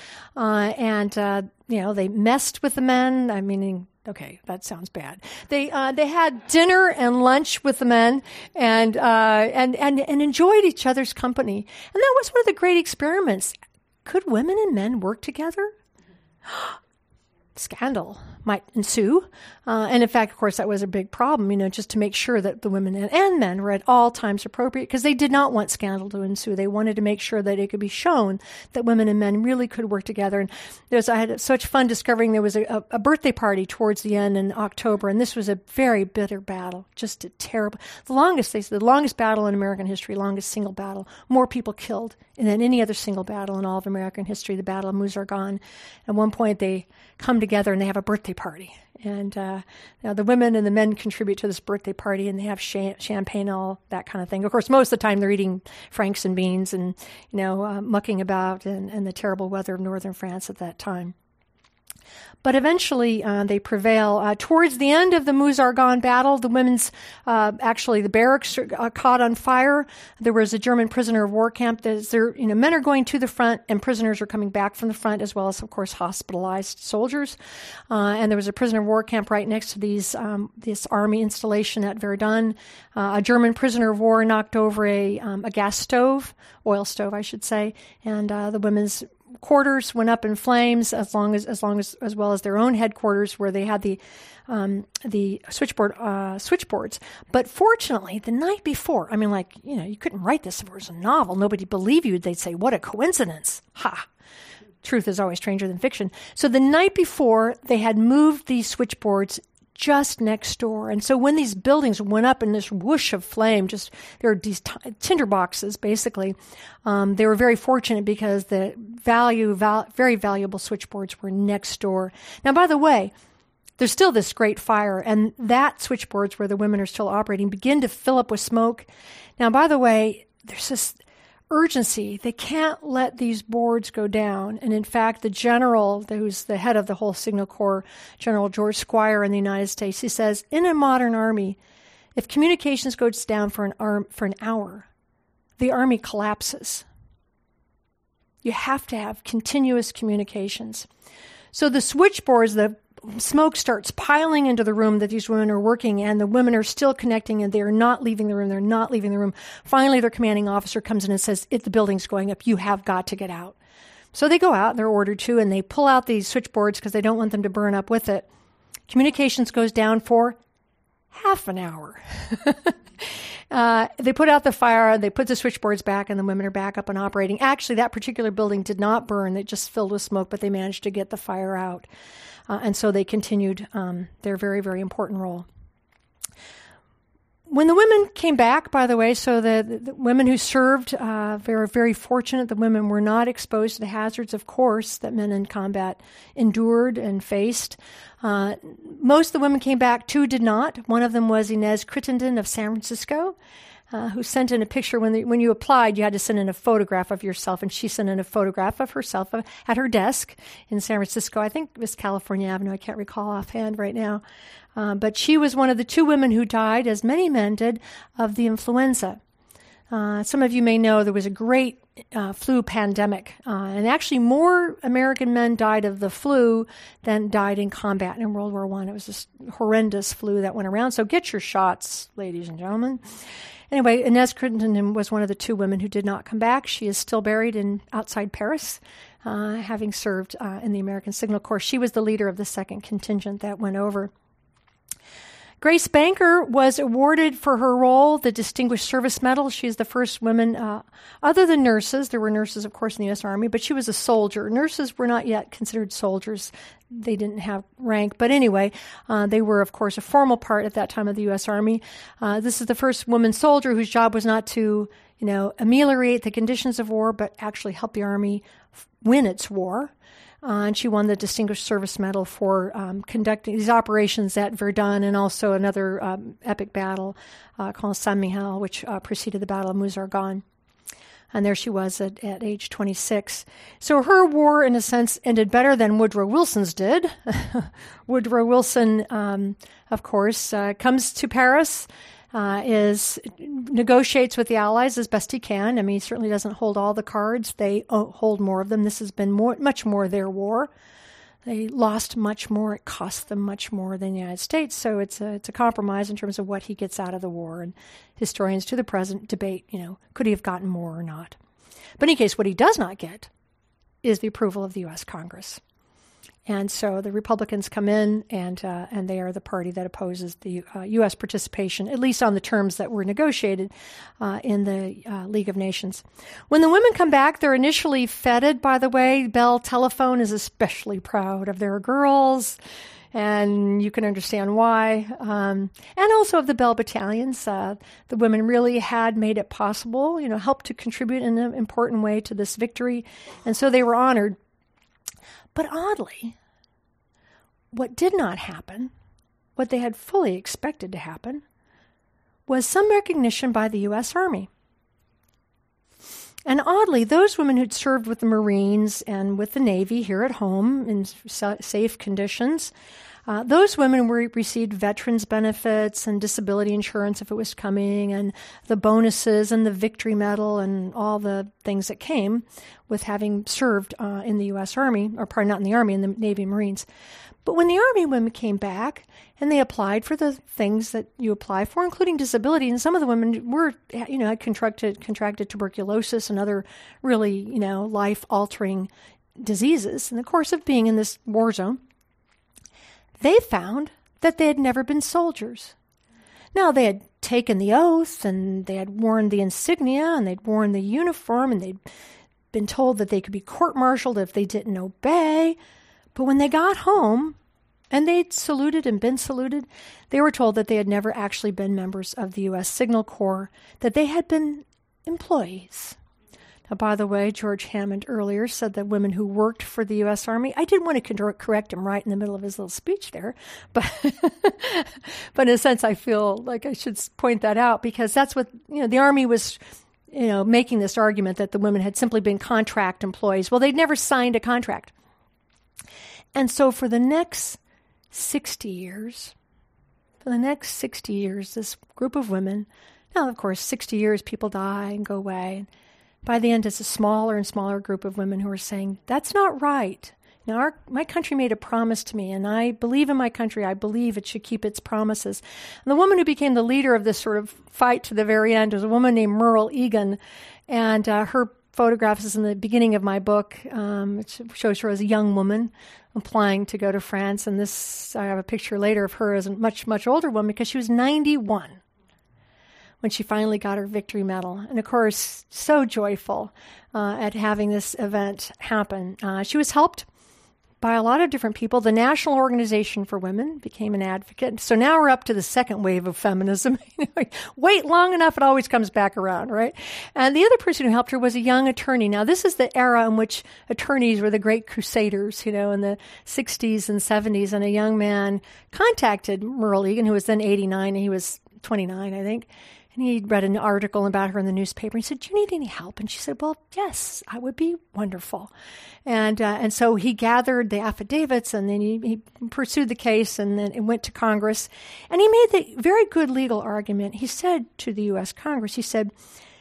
They messed with the men. Okay, that sounds bad. They had dinner and lunch with the men and enjoyed each other's company. And that was one of the great experiments. Could women and men work together? Scandal might ensue. And in fact, of course, that was a big problem, just to make sure that the women and men were at all times appropriate, because they did not want scandal to ensue. They wanted to make sure that it could be shown that women and men really could work together. And I had such fun discovering there was a birthday party towards the end in October, and this was a very bitter battle, just a terrible, the longest battle in American history, longest single battle, more people killed than any other single battle in all of American history, the Battle of Meuse-Argonne. At one point, they come together and they have a birthday party. And now the women and the men contribute to this birthday party, and they have champagne, all that kind of thing. Of course, most of the time they're eating franks and beans and, mucking about in the terrible weather of northern France at that time. But eventually they prevail. Towards the end of the Meuse-Argonne battle, the the barracks caught on fire. There was a German prisoner of war camp. Men are going to the front, and prisoners are coming back from the front, as well as, of course, hospitalized soldiers. And there was a prisoner of war camp right next to this army installation at Verdun. A German prisoner of war knocked over a gas stove, oil stove, I should say, and the women's quarters went up in flames, as well as their own headquarters, where they had the switchboards. But fortunately, the night before, you couldn't write this if it was a novel. Nobody believed you. They'd say, "What a coincidence!" Ha! Truth is always stranger than fiction. So the night before, they had moved these switchboards just next door. And so when these buildings went up in this whoosh of flame, there were these tinder boxes, basically, they were very fortunate because the very valuable switchboards were next door. Now, by the way, there's still this great fire, and that switchboards where the women are still operating begin to fill up with smoke. Now, by the way, there's this urgency. They can't let these boards go down. And in fact, the general, who's the head of the whole Signal Corps, General George Squier in the United States, he says, in a modern army, if communications goes down for an hour, the army collapses. You have to have continuous communications. So the switchboards, the smoke starts piling into the room that these women are working, and the women are still connecting, and they are not leaving the room. They're not leaving the room. Finally, their commanding officer comes in and says, the building's going up. You have got to get out. So they go out, they're ordered to, and they pull out these switchboards because they don't want them to burn up with it. Communications goes down for half an hour. They put out the fire, they put the switchboards back, and the women are back up and operating. Actually, that particular building did not burn. It just filled with smoke, but they managed to get the fire out. And so they continued their very, very important role. When the women came back, by the way, so the women who served, they were very fortunate. The women were not exposed to the hazards, of course, that men in combat endured and faced. Most of the women came back. 2 did not. One of them was Inez Crittenden of San Francisco, who sent in a picture. When you applied, you had to send in a photograph of yourself, and she sent in a photograph of herself at her desk in San Francisco. I think it was California Avenue. I can't recall offhand right now. But she was one of the 2 women who died, as many men did, of the influenza. Some of you may know there was a great flu pandemic, and actually more American men died of the flu than died in combat in World War I. It was this horrendous flu that went around. So get your shots, ladies and gentlemen. Anyway, Inez Crittenden was one of the 2 women who did not come back. She is still buried outside Paris, having served in the American Signal Corps. She was the leader of the 2nd contingent that went over. Grace Banker was awarded for her role the Distinguished Service Medal. She is the first woman, other than nurses. There were nurses, of course, in the U.S. Army, but she was a soldier. Nurses were not yet considered soldiers. They didn't have rank. But anyway, they were, of course, a formal part at that time of the U.S. Army. This is the first woman soldier whose job was not to, ameliorate the conditions of war, but actually help the Army win its war. And she won the Distinguished Service Medal for conducting these operations at Verdun and also another epic battle called Saint-Mihiel, which preceded the Battle of Meuse-Argonne. And there she was at age 26. So her war, in a sense, ended better than Woodrow Wilson's did. Woodrow Wilson, of course, comes to Paris, negotiates with the Allies as best he can. I mean, he certainly doesn't hold all the cards. They hold more of them. This has been much more their war. They lost much more. It cost them much more than the United States. So it's a compromise in terms of what he gets out of the war. And historians to the present debate, could he have gotten more or not? But in any case, what he does not get is the approval of the U.S. Congress. And so the Republicans come in, and they are the party that opposes the U.S. participation, at least on the terms that were negotiated in the League of Nations. When the women come back, they're initially feted, by the way. Bell Telephone is especially proud of their girls, and you can understand why. And also of the Bell Battalions. The women really had made it possible, helped to contribute in an important way to this victory, and so they were honored. But oddly, what did not happen, what they had fully expected to happen, was some recognition by the U.S. Army. And oddly, those women who'd served with the Marines and with the Navy here at home in safe conditions, those women received veterans benefits and disability insurance if it was coming, and the bonuses and the victory medal and all the things that came with having served in the U.S. Army, or probably not in the Army, in the Navy and Marines. But when the Army women came back and they applied for the things that you apply for, including disability, and some of the women were, had contracted tuberculosis and other really, life-altering diseases in the course of being in this war zone, they found that they had never been soldiers. Now, they had taken the oath, and they had worn the insignia, and they'd worn the uniform, and they'd been told that they could be court-martialed if they didn't obey. But when they got home, and they'd saluted and been saluted, they were told that they had never actually been members of the U.S. Signal Corps, that they had been employees. Now, by the way, George Hammond earlier said that women who worked for the U.S. Army, I didn't want to correct him right in the middle of his little speech there, but in a sense I feel like I should point that out, because that's what, the Army was, making this argument that the women had simply been contract employees. Well, they'd never signed a contract. And so for the next 60 years, this group of women, now, of course, 60 years, people die and go away. By the end, it's a smaller and smaller group of women who are saying, that's not right. Now, my country made a promise to me, and I believe in my country. I believe it should keep its promises. And the woman who became the leader of this sort of fight to the very end was a woman named Merle Egan, and her photograph is in the beginning of my book. It shows her as a young woman applying to go to France, and I have a picture later of her as a much, much older woman, because she was 91 when she finally got her victory medal. And of course, so joyful at having this event happen. She was helped by a lot of different people. The National Organization for Women became an advocate. So now we're up to the second wave of feminism. Wait long enough, it always comes back around, right? And the other person who helped her was a young attorney. Now, this is the era in which attorneys were the great crusaders, in the 60s and 70s. And a young man contacted Merle Egan, who was then 89, and he was 29, I think. And he read an article about her in the newspaper. And he said, "Do you need any help?" And she said, "Well, yes, I would be wonderful." And so he gathered the affidavits, and then he pursued the case, and then it went to Congress. And he made the very good legal argument. He said to the U.S. Congress, he said,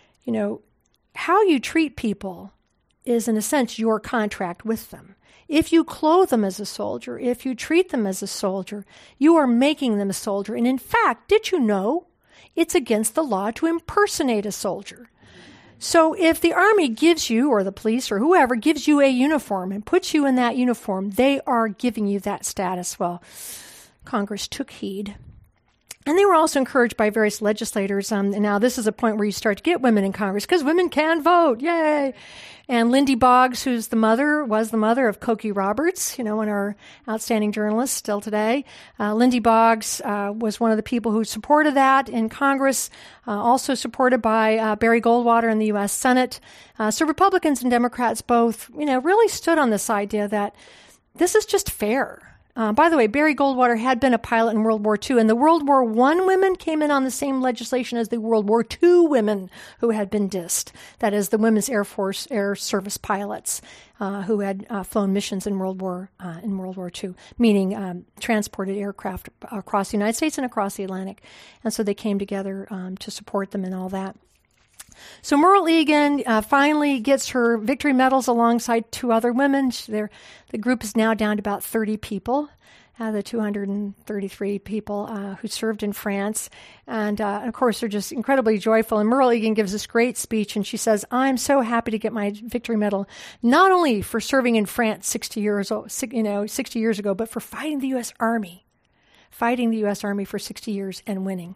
how you treat people is, in a sense, your contract with them. If you clothe them as a soldier, if you treat them as a soldier, you are making them a soldier. And in fact, did you know it's against the law to impersonate a soldier? So if the Army gives you, or the police, or whoever gives you a uniform and puts you in that uniform, they are giving you that status. Well, Congress took heed. And they were also encouraged by various legislators. And now this is a point where you start to get women in Congress, because women can vote. Yay! And Lindy Boggs, was the mother of Cokie Roberts, one of our outstanding journalists still today. Lindy Boggs was one of the people who supported that in Congress, also supported by Barry Goldwater in the U.S. Senate. So Republicans and Democrats both, really stood on this idea that this is just fair. By the way, Barry Goldwater had been a pilot in World War II, and the World War I women came in on the same legislation as the II women who had been dissed. That is, the Women's Air Force Air Service pilots who had flown missions in World War II, meaning transported aircraft across the United States and across the Atlantic. And so they came together to support them and all that. So Merle Egan finally gets her victory medals alongside two other women. The group is now down to about 30 people, the 233 people who served in France. And of course, they're just incredibly joyful. And Merle Egan gives this great speech, and she says, "I'm so happy to get my victory medal, not only for serving in France 60 years ago, but for fighting the U.S. Army for 60 years and winning."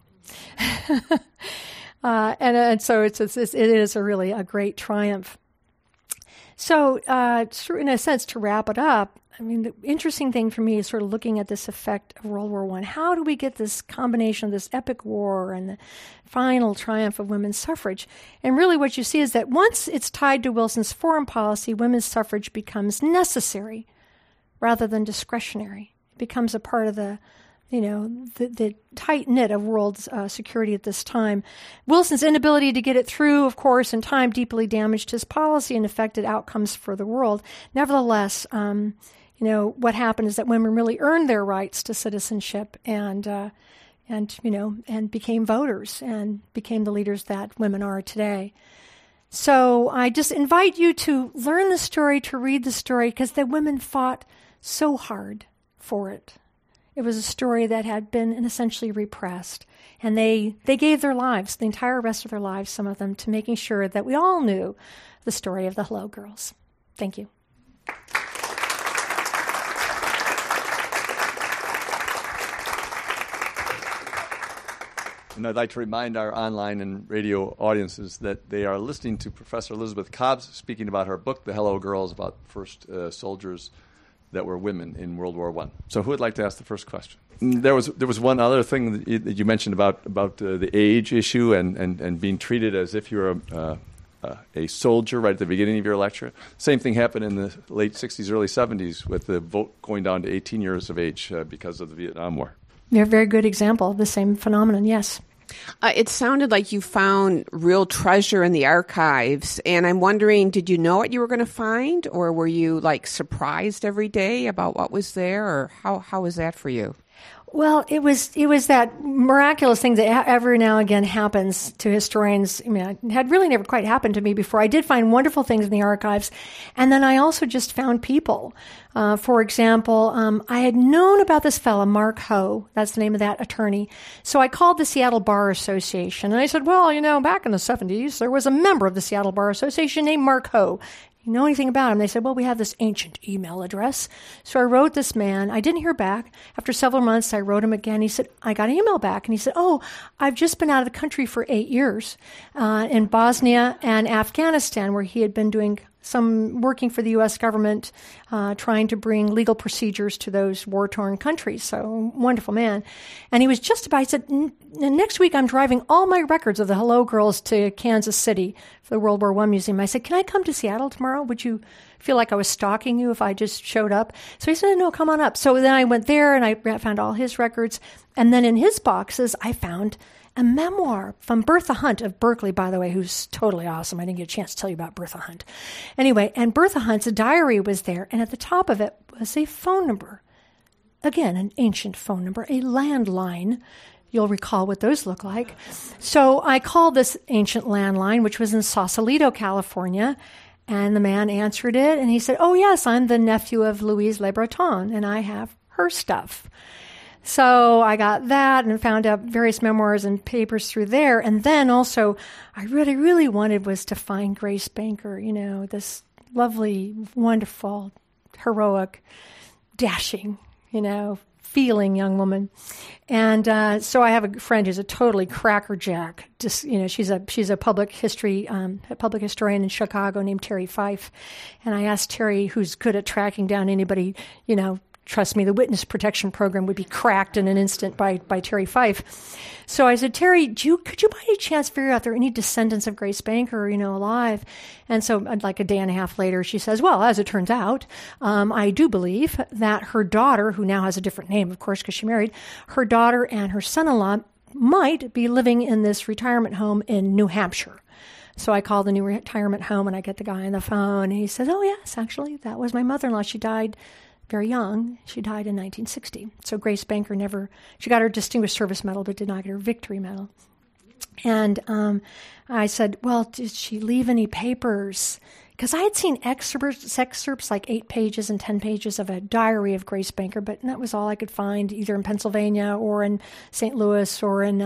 And so it is really a great triumph. So in a sense, to wrap it up, the interesting thing for me is sort of looking at this effect of World War I. How do we get this combination of this epic war and the final triumph of women's suffrage? And really what you see is that once it's tied to Wilson's foreign policy, women's suffrage becomes necessary rather than discretionary. It becomes a part of the tight-knit of world security at this time. Wilson's inability to get it through, of course, in time deeply damaged his policy and affected outcomes for the world. Nevertheless, what happened is that women really earned their rights to citizenship and became voters and became the leaders that women are today. So I just invite you to learn the story, to read the story, because the women fought so hard for it. It was a story that had been essentially repressed. And they gave their lives, the entire rest of their lives, some of them, to making sure that we all knew the story of the Hello Girls. Thank you. And I'd like to remind our online and radio audiences that they are listening to Professor Elizabeth Cobbs speaking about her book, The Hello Girls, about first soldiers that were women in World War I. So who would like to ask the first question? There was one other thing that you mentioned about the age issue and being treated as if you're a soldier right at the beginning of your lecture. Same thing happened in the late 60s, early 70s with the vote going down to 18 years of age because of the Vietnam War. You're a very good example of the same phenomenon, yes. It sounded like you found real treasure in the archives, and I'm wondering, did you know what you were going to find, or were you surprised every day about what was there, or how was that for you? Well, it was that miraculous thing that every now and again happens to historians. It had really never quite happened to me before. I did find wonderful things in the archives, and then I also just found people. For example, I had known about this fellow, Mark Ho. That's the name of that attorney. So I called the Seattle Bar Association, and I said, well, back in the 70s, there was a member of the Seattle Bar Association named Mark Ho. You know anything about him? They said, well, we have this ancient email address. So I wrote this man. I didn't hear back. After several months, I wrote him again. He said, I got an email back. And he said, oh, I've just been out of the country for 8 years in Bosnia and Afghanistan, where he had been doing some working for the U.S. government, trying to bring legal procedures to those war-torn countries. So, wonderful man. And he was just about, he said, next week I'm driving all my records of the Hello Girls to Kansas City for the World War I Museum. I said, can I come to Seattle tomorrow? Would you feel like I was stalking you if I just showed up? So he said, no, come on up. So then I went there and I found all his records. And then in his boxes, I found a memoir from Bertha Hunt of Berkeley, by the way, who's totally awesome. I didn't get a chance to tell you about Bertha Hunt. Anyway, and Bertha Hunt's diary was there, and at the top of it was a phone number. Again, an ancient phone number, a landline. You'll recall what those look like. So I called this ancient landline, which was in Sausalito, California, and the man answered it, and he said, oh, yes, I'm the nephew of Louise Le Breton, and I have her stuff. So I got that and found out various memoirs and papers through there. And then also, I really wanted was to find Grace Banker, this lovely, wonderful, heroic, dashing, feeling young woman. And so I have a friend who's a totally crackerjack. Just, she's a public historian in Chicago named Terry Fife. And I asked Terry, who's good at tracking down anybody, trust me, the witness protection program would be cracked in an instant by Terry Fife. So I said, Terry, could you by any chance figure out there are any descendants of Grace Banker, alive? And so like a day and a half later, she says, well, as it turns out, I do believe that her daughter, who now has a different name, of course, because she married, her daughter and her son-in-law might be living in this retirement home in New Hampshire. So I call the new retirement home and I get the guy on the phone and he says, oh, yes, actually, that was my mother-in-law. She died very young. She died in 1960. So Grace Banker she got her Distinguished Service Medal, but did not get her Victory Medal. And I said, well, did she leave any papers? Because I had seen excerpts like 8 pages and 10 pages of a diary of Grace Banker, but that was all I could find either in Pennsylvania or in St. Louis or in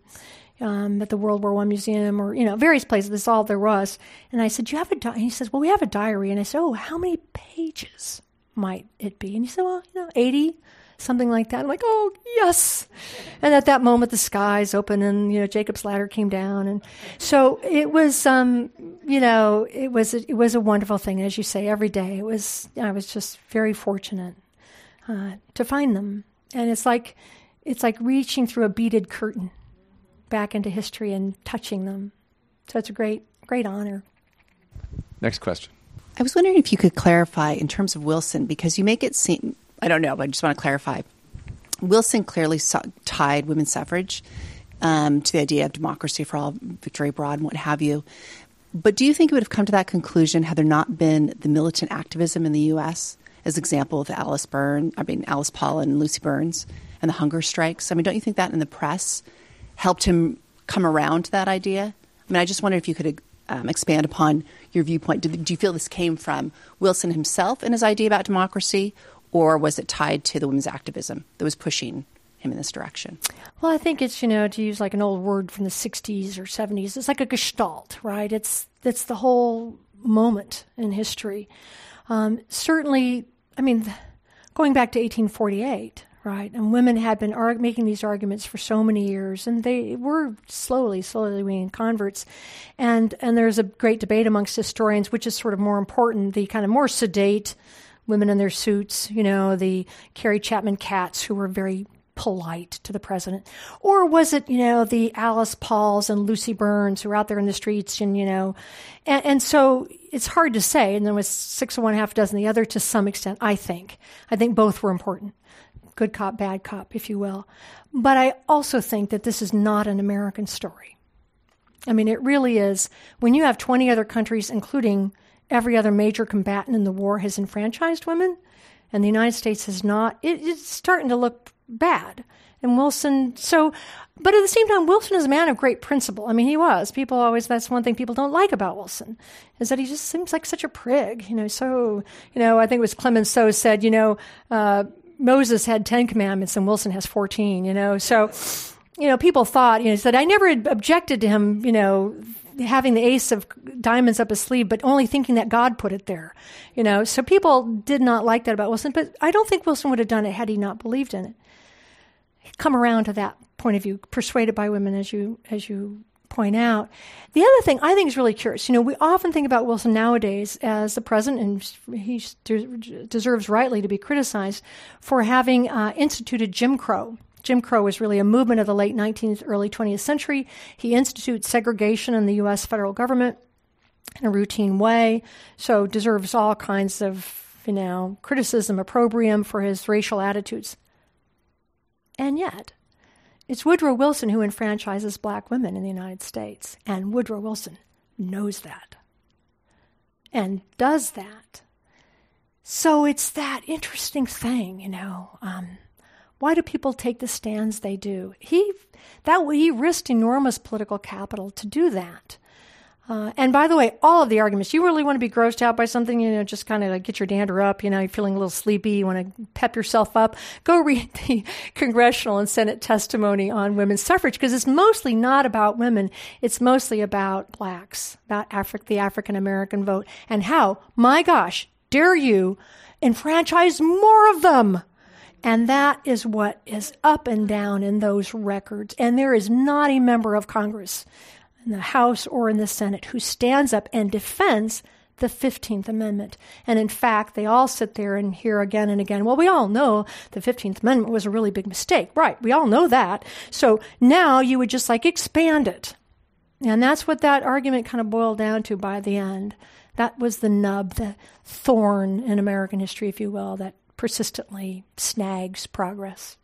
at the World War I Museum or, various places. That's all there was. And I said, do you have a diary? And he says, well, we have a diary. And I said, oh, how many pages might it be? And he said, well, 80, something like that. I'm like, oh, yes. And at that moment, the skies opened and, Jacob's ladder came down. And so it was, it was a wonderful thing. As you say, every day I was just very fortunate to find them. And it's like reaching through a beaded curtain back into history and touching them. So it's a great, great honor. Next question. I was wondering if you could clarify in terms of Wilson, because you make it seem, I don't know, but I just want to clarify. Wilson clearly tied women's suffrage to the idea of democracy for all, victory abroad, and what have you. But do you think it would have come to that conclusion had there not been the militant activism in the U.S., as example of Alice Paul and Lucy Burns and the hunger strikes? Don't you think that in the press helped him come around to that idea? I just wonder if you could expand upon your viewpoint. Do you feel this came from Wilson himself and his idea about democracy, or was it tied to the women's activism that was pushing him in this direction? Well, I think it's, to use like an old word from the 60s or 70s, it's like a gestalt, right? It's the whole moment in history. Certainly, going back to 1848, right? And women had been making these arguments for so many years, and they were slowly winning converts. And there's a great debate amongst historians, which is sort of more important, the kind of more sedate women in their suits, the Carrie Chapman Cats who were very polite to the president. Or was it, the Alice Pauls and Lucy Burns who were out there in the streets and so it's hard to say. And there was 6 of one, half dozen the other to some extent, I think. I think both were important. Good cop, bad cop, if you will. But I also think that this is not an American story. It really is. When you have 20 other countries, including every other major combatant in the war, has enfranchised women, and the United States has not, it's starting to look bad. And Wilson, but at the same time, Wilson is a man of great principle. He was. People always, that's one thing people don't like about Wilson, is that he just seems like such a prig. I think it was Clemenceau said, Moses had 10 commandments and Wilson has 14, So, people thought, said, I never objected to him, having the ace of diamonds up his sleeve, but only thinking that God put it there, So people did not like that about Wilson, but I don't think Wilson would have done it had he not believed in it. He'd come around to that point of view, persuaded by women, as you point out. The other thing I think is really curious, we often think about Wilson nowadays as the president, and he deserves rightly to be criticized for having instituted Jim Crow. Jim Crow was really a movement of the late 19th, early 20th century. He instituted segregation in the U.S. federal government in a routine way, so deserves all kinds of, criticism, opprobrium for his racial attitudes. And yet, it's Woodrow Wilson who enfranchises black women in the United States, and Woodrow Wilson knows that and does that. So it's that interesting thing, why do people take the stands they do? He risked enormous political capital to do that. And by the way, all of the arguments, you really want to be grossed out by something, just kind of get your dander up, you're feeling a little sleepy, you want to pep yourself up, go read the congressional and Senate testimony on women's suffrage, because it's mostly not about women. It's mostly about blacks, about the African American vote, and how, my gosh, dare you enfranchise more of them? And that is what is up and down in those records. And there is not a member of Congress in the House or in the Senate who stands up and defends the 15th Amendment. And in fact, they all sit there and hear again and again, well, we all know the 15th Amendment was a really big mistake. Right, we all know that. So now you would just expand it. And that's what that argument kind of boiled down to by the end. That was the nub, the thorn in American history, if you will, that persistently snags progress.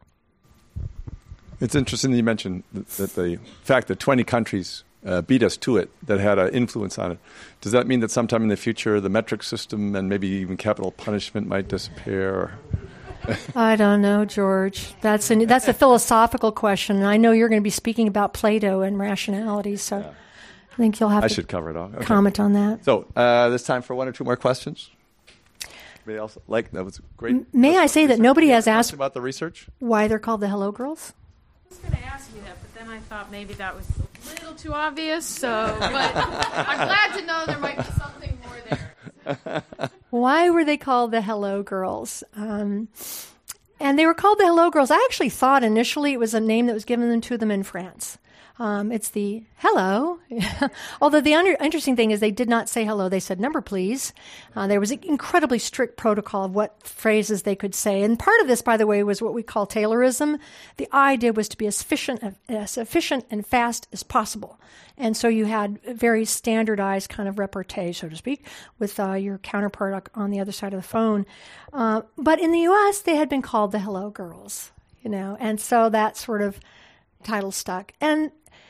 It's interesting that you mentioned that the fact that 20 countries beat us to it, that had an influence on it. Does that mean that sometime in the future the metric system and maybe even capital punishment might disappear? I don't know, George. That's a philosophical question. And I know you're going to be speaking about Plato and rationality, so yeah. I think you'll have to cover it all. Okay. Comment on that. So there's time for one or two more questions. Anybody else? That was great. May I say that nobody has asked about the research? Why they're called the Hello Girls? I was going to ask you that, but then I thought maybe that was a little too obvious. But I'm glad to know there might be something more there. Why were they called the Hello Girls? And they were called the Hello Girls. I actually thought initially it was a name that was given to them in France. It's the hello. Although the interesting thing is they did not say hello. They said number, please. There was an incredibly strict protocol of what phrases they could say. And part of this, by the way, was what we call Taylorism. The idea was to be as efficient and fast as possible. And so you had very standardized kind of repartee, so to speak, with your counterpart on the other side of the phone. But in the U.S., they had been called the Hello Girls, and so that sort of title stuck. And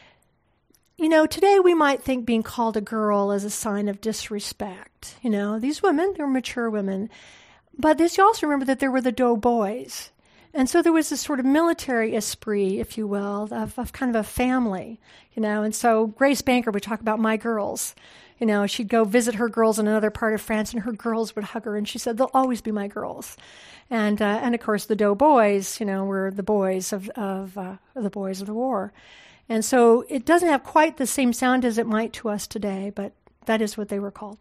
today we might think being called a girl is a sign of disrespect. These women, they're mature women. But you also remember that there were the doughboys. And so there was this sort of military esprit, if you will, of kind of a family, And so Grace Banker would talk about my girls. She'd go visit her girls in another part of France, and her girls would hug her, and she said, they'll always be my girls. And of course, the doughboys, were the boys of the boys of the war. And so it doesn't have quite the same sound as it might to us today, but that is what they were called.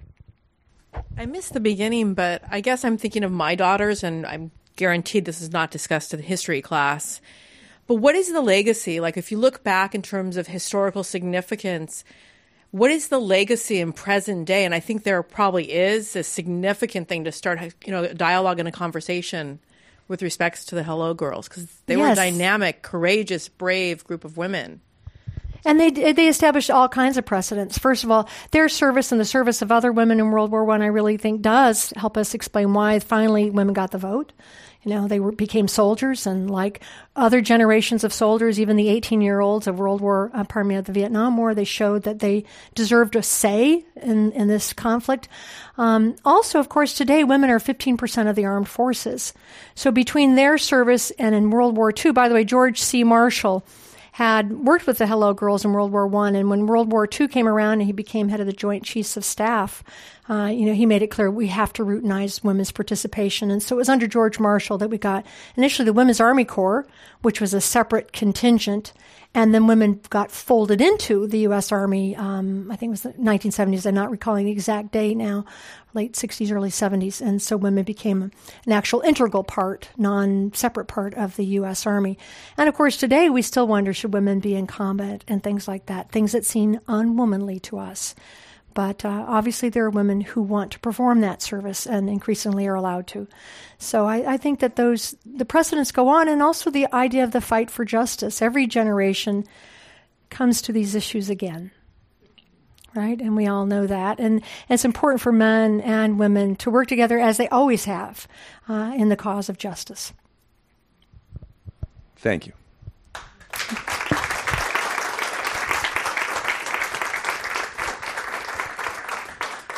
I missed the beginning, but I guess I'm thinking of my daughters, and I'm guaranteed this is not discussed in the history class. But what is the legacy? If you look back in terms of historical significance, what is the legacy in present day? And I think there probably is a significant thing to start, a dialogue and a conversation with respects to the Hello Girls, because they were a dynamic, courageous, brave group of women. And they established all kinds of precedents. First of all, their service and the service of other women in World War I really think does help us explain why finally women got the vote. They became soldiers, and like other generations of soldiers, even the 18-year-olds of the Vietnam War, they showed that they deserved a say in this conflict. Also, of course, today women are 15% of the armed forces. So between their service and in World War II, by the way, George C. Marshall had worked with the Hello Girls in World War I, and when World War II came around and he became head of the Joint Chiefs of Staff, he made it clear we have to routinize women's participation. And so it was under George Marshall that we got initially the Women's Army Corps, which was a separate contingent, And then women got folded into the U.S. Army, I think it was the 1970s. I'm not recalling the exact date now, late 60s, early 70s. And so women became an actual integral part, non-separate part of the U.S. Army. And of course, today we still wonder, should women be in combat and things like that, things that seem unwomanly to us. But obviously there are women who want to perform that service and increasingly are allowed to. So I think that the precedents go on, and also the idea of the fight for justice. Every generation comes to these issues again, right? And we all know that. And it's important for men and women to work together, as they always have, in the cause of justice. Thank you.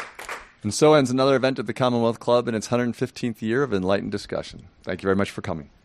And so ends another event at the Commonwealth Club in its 115th year of enlightened discussion. Thank you very much for coming.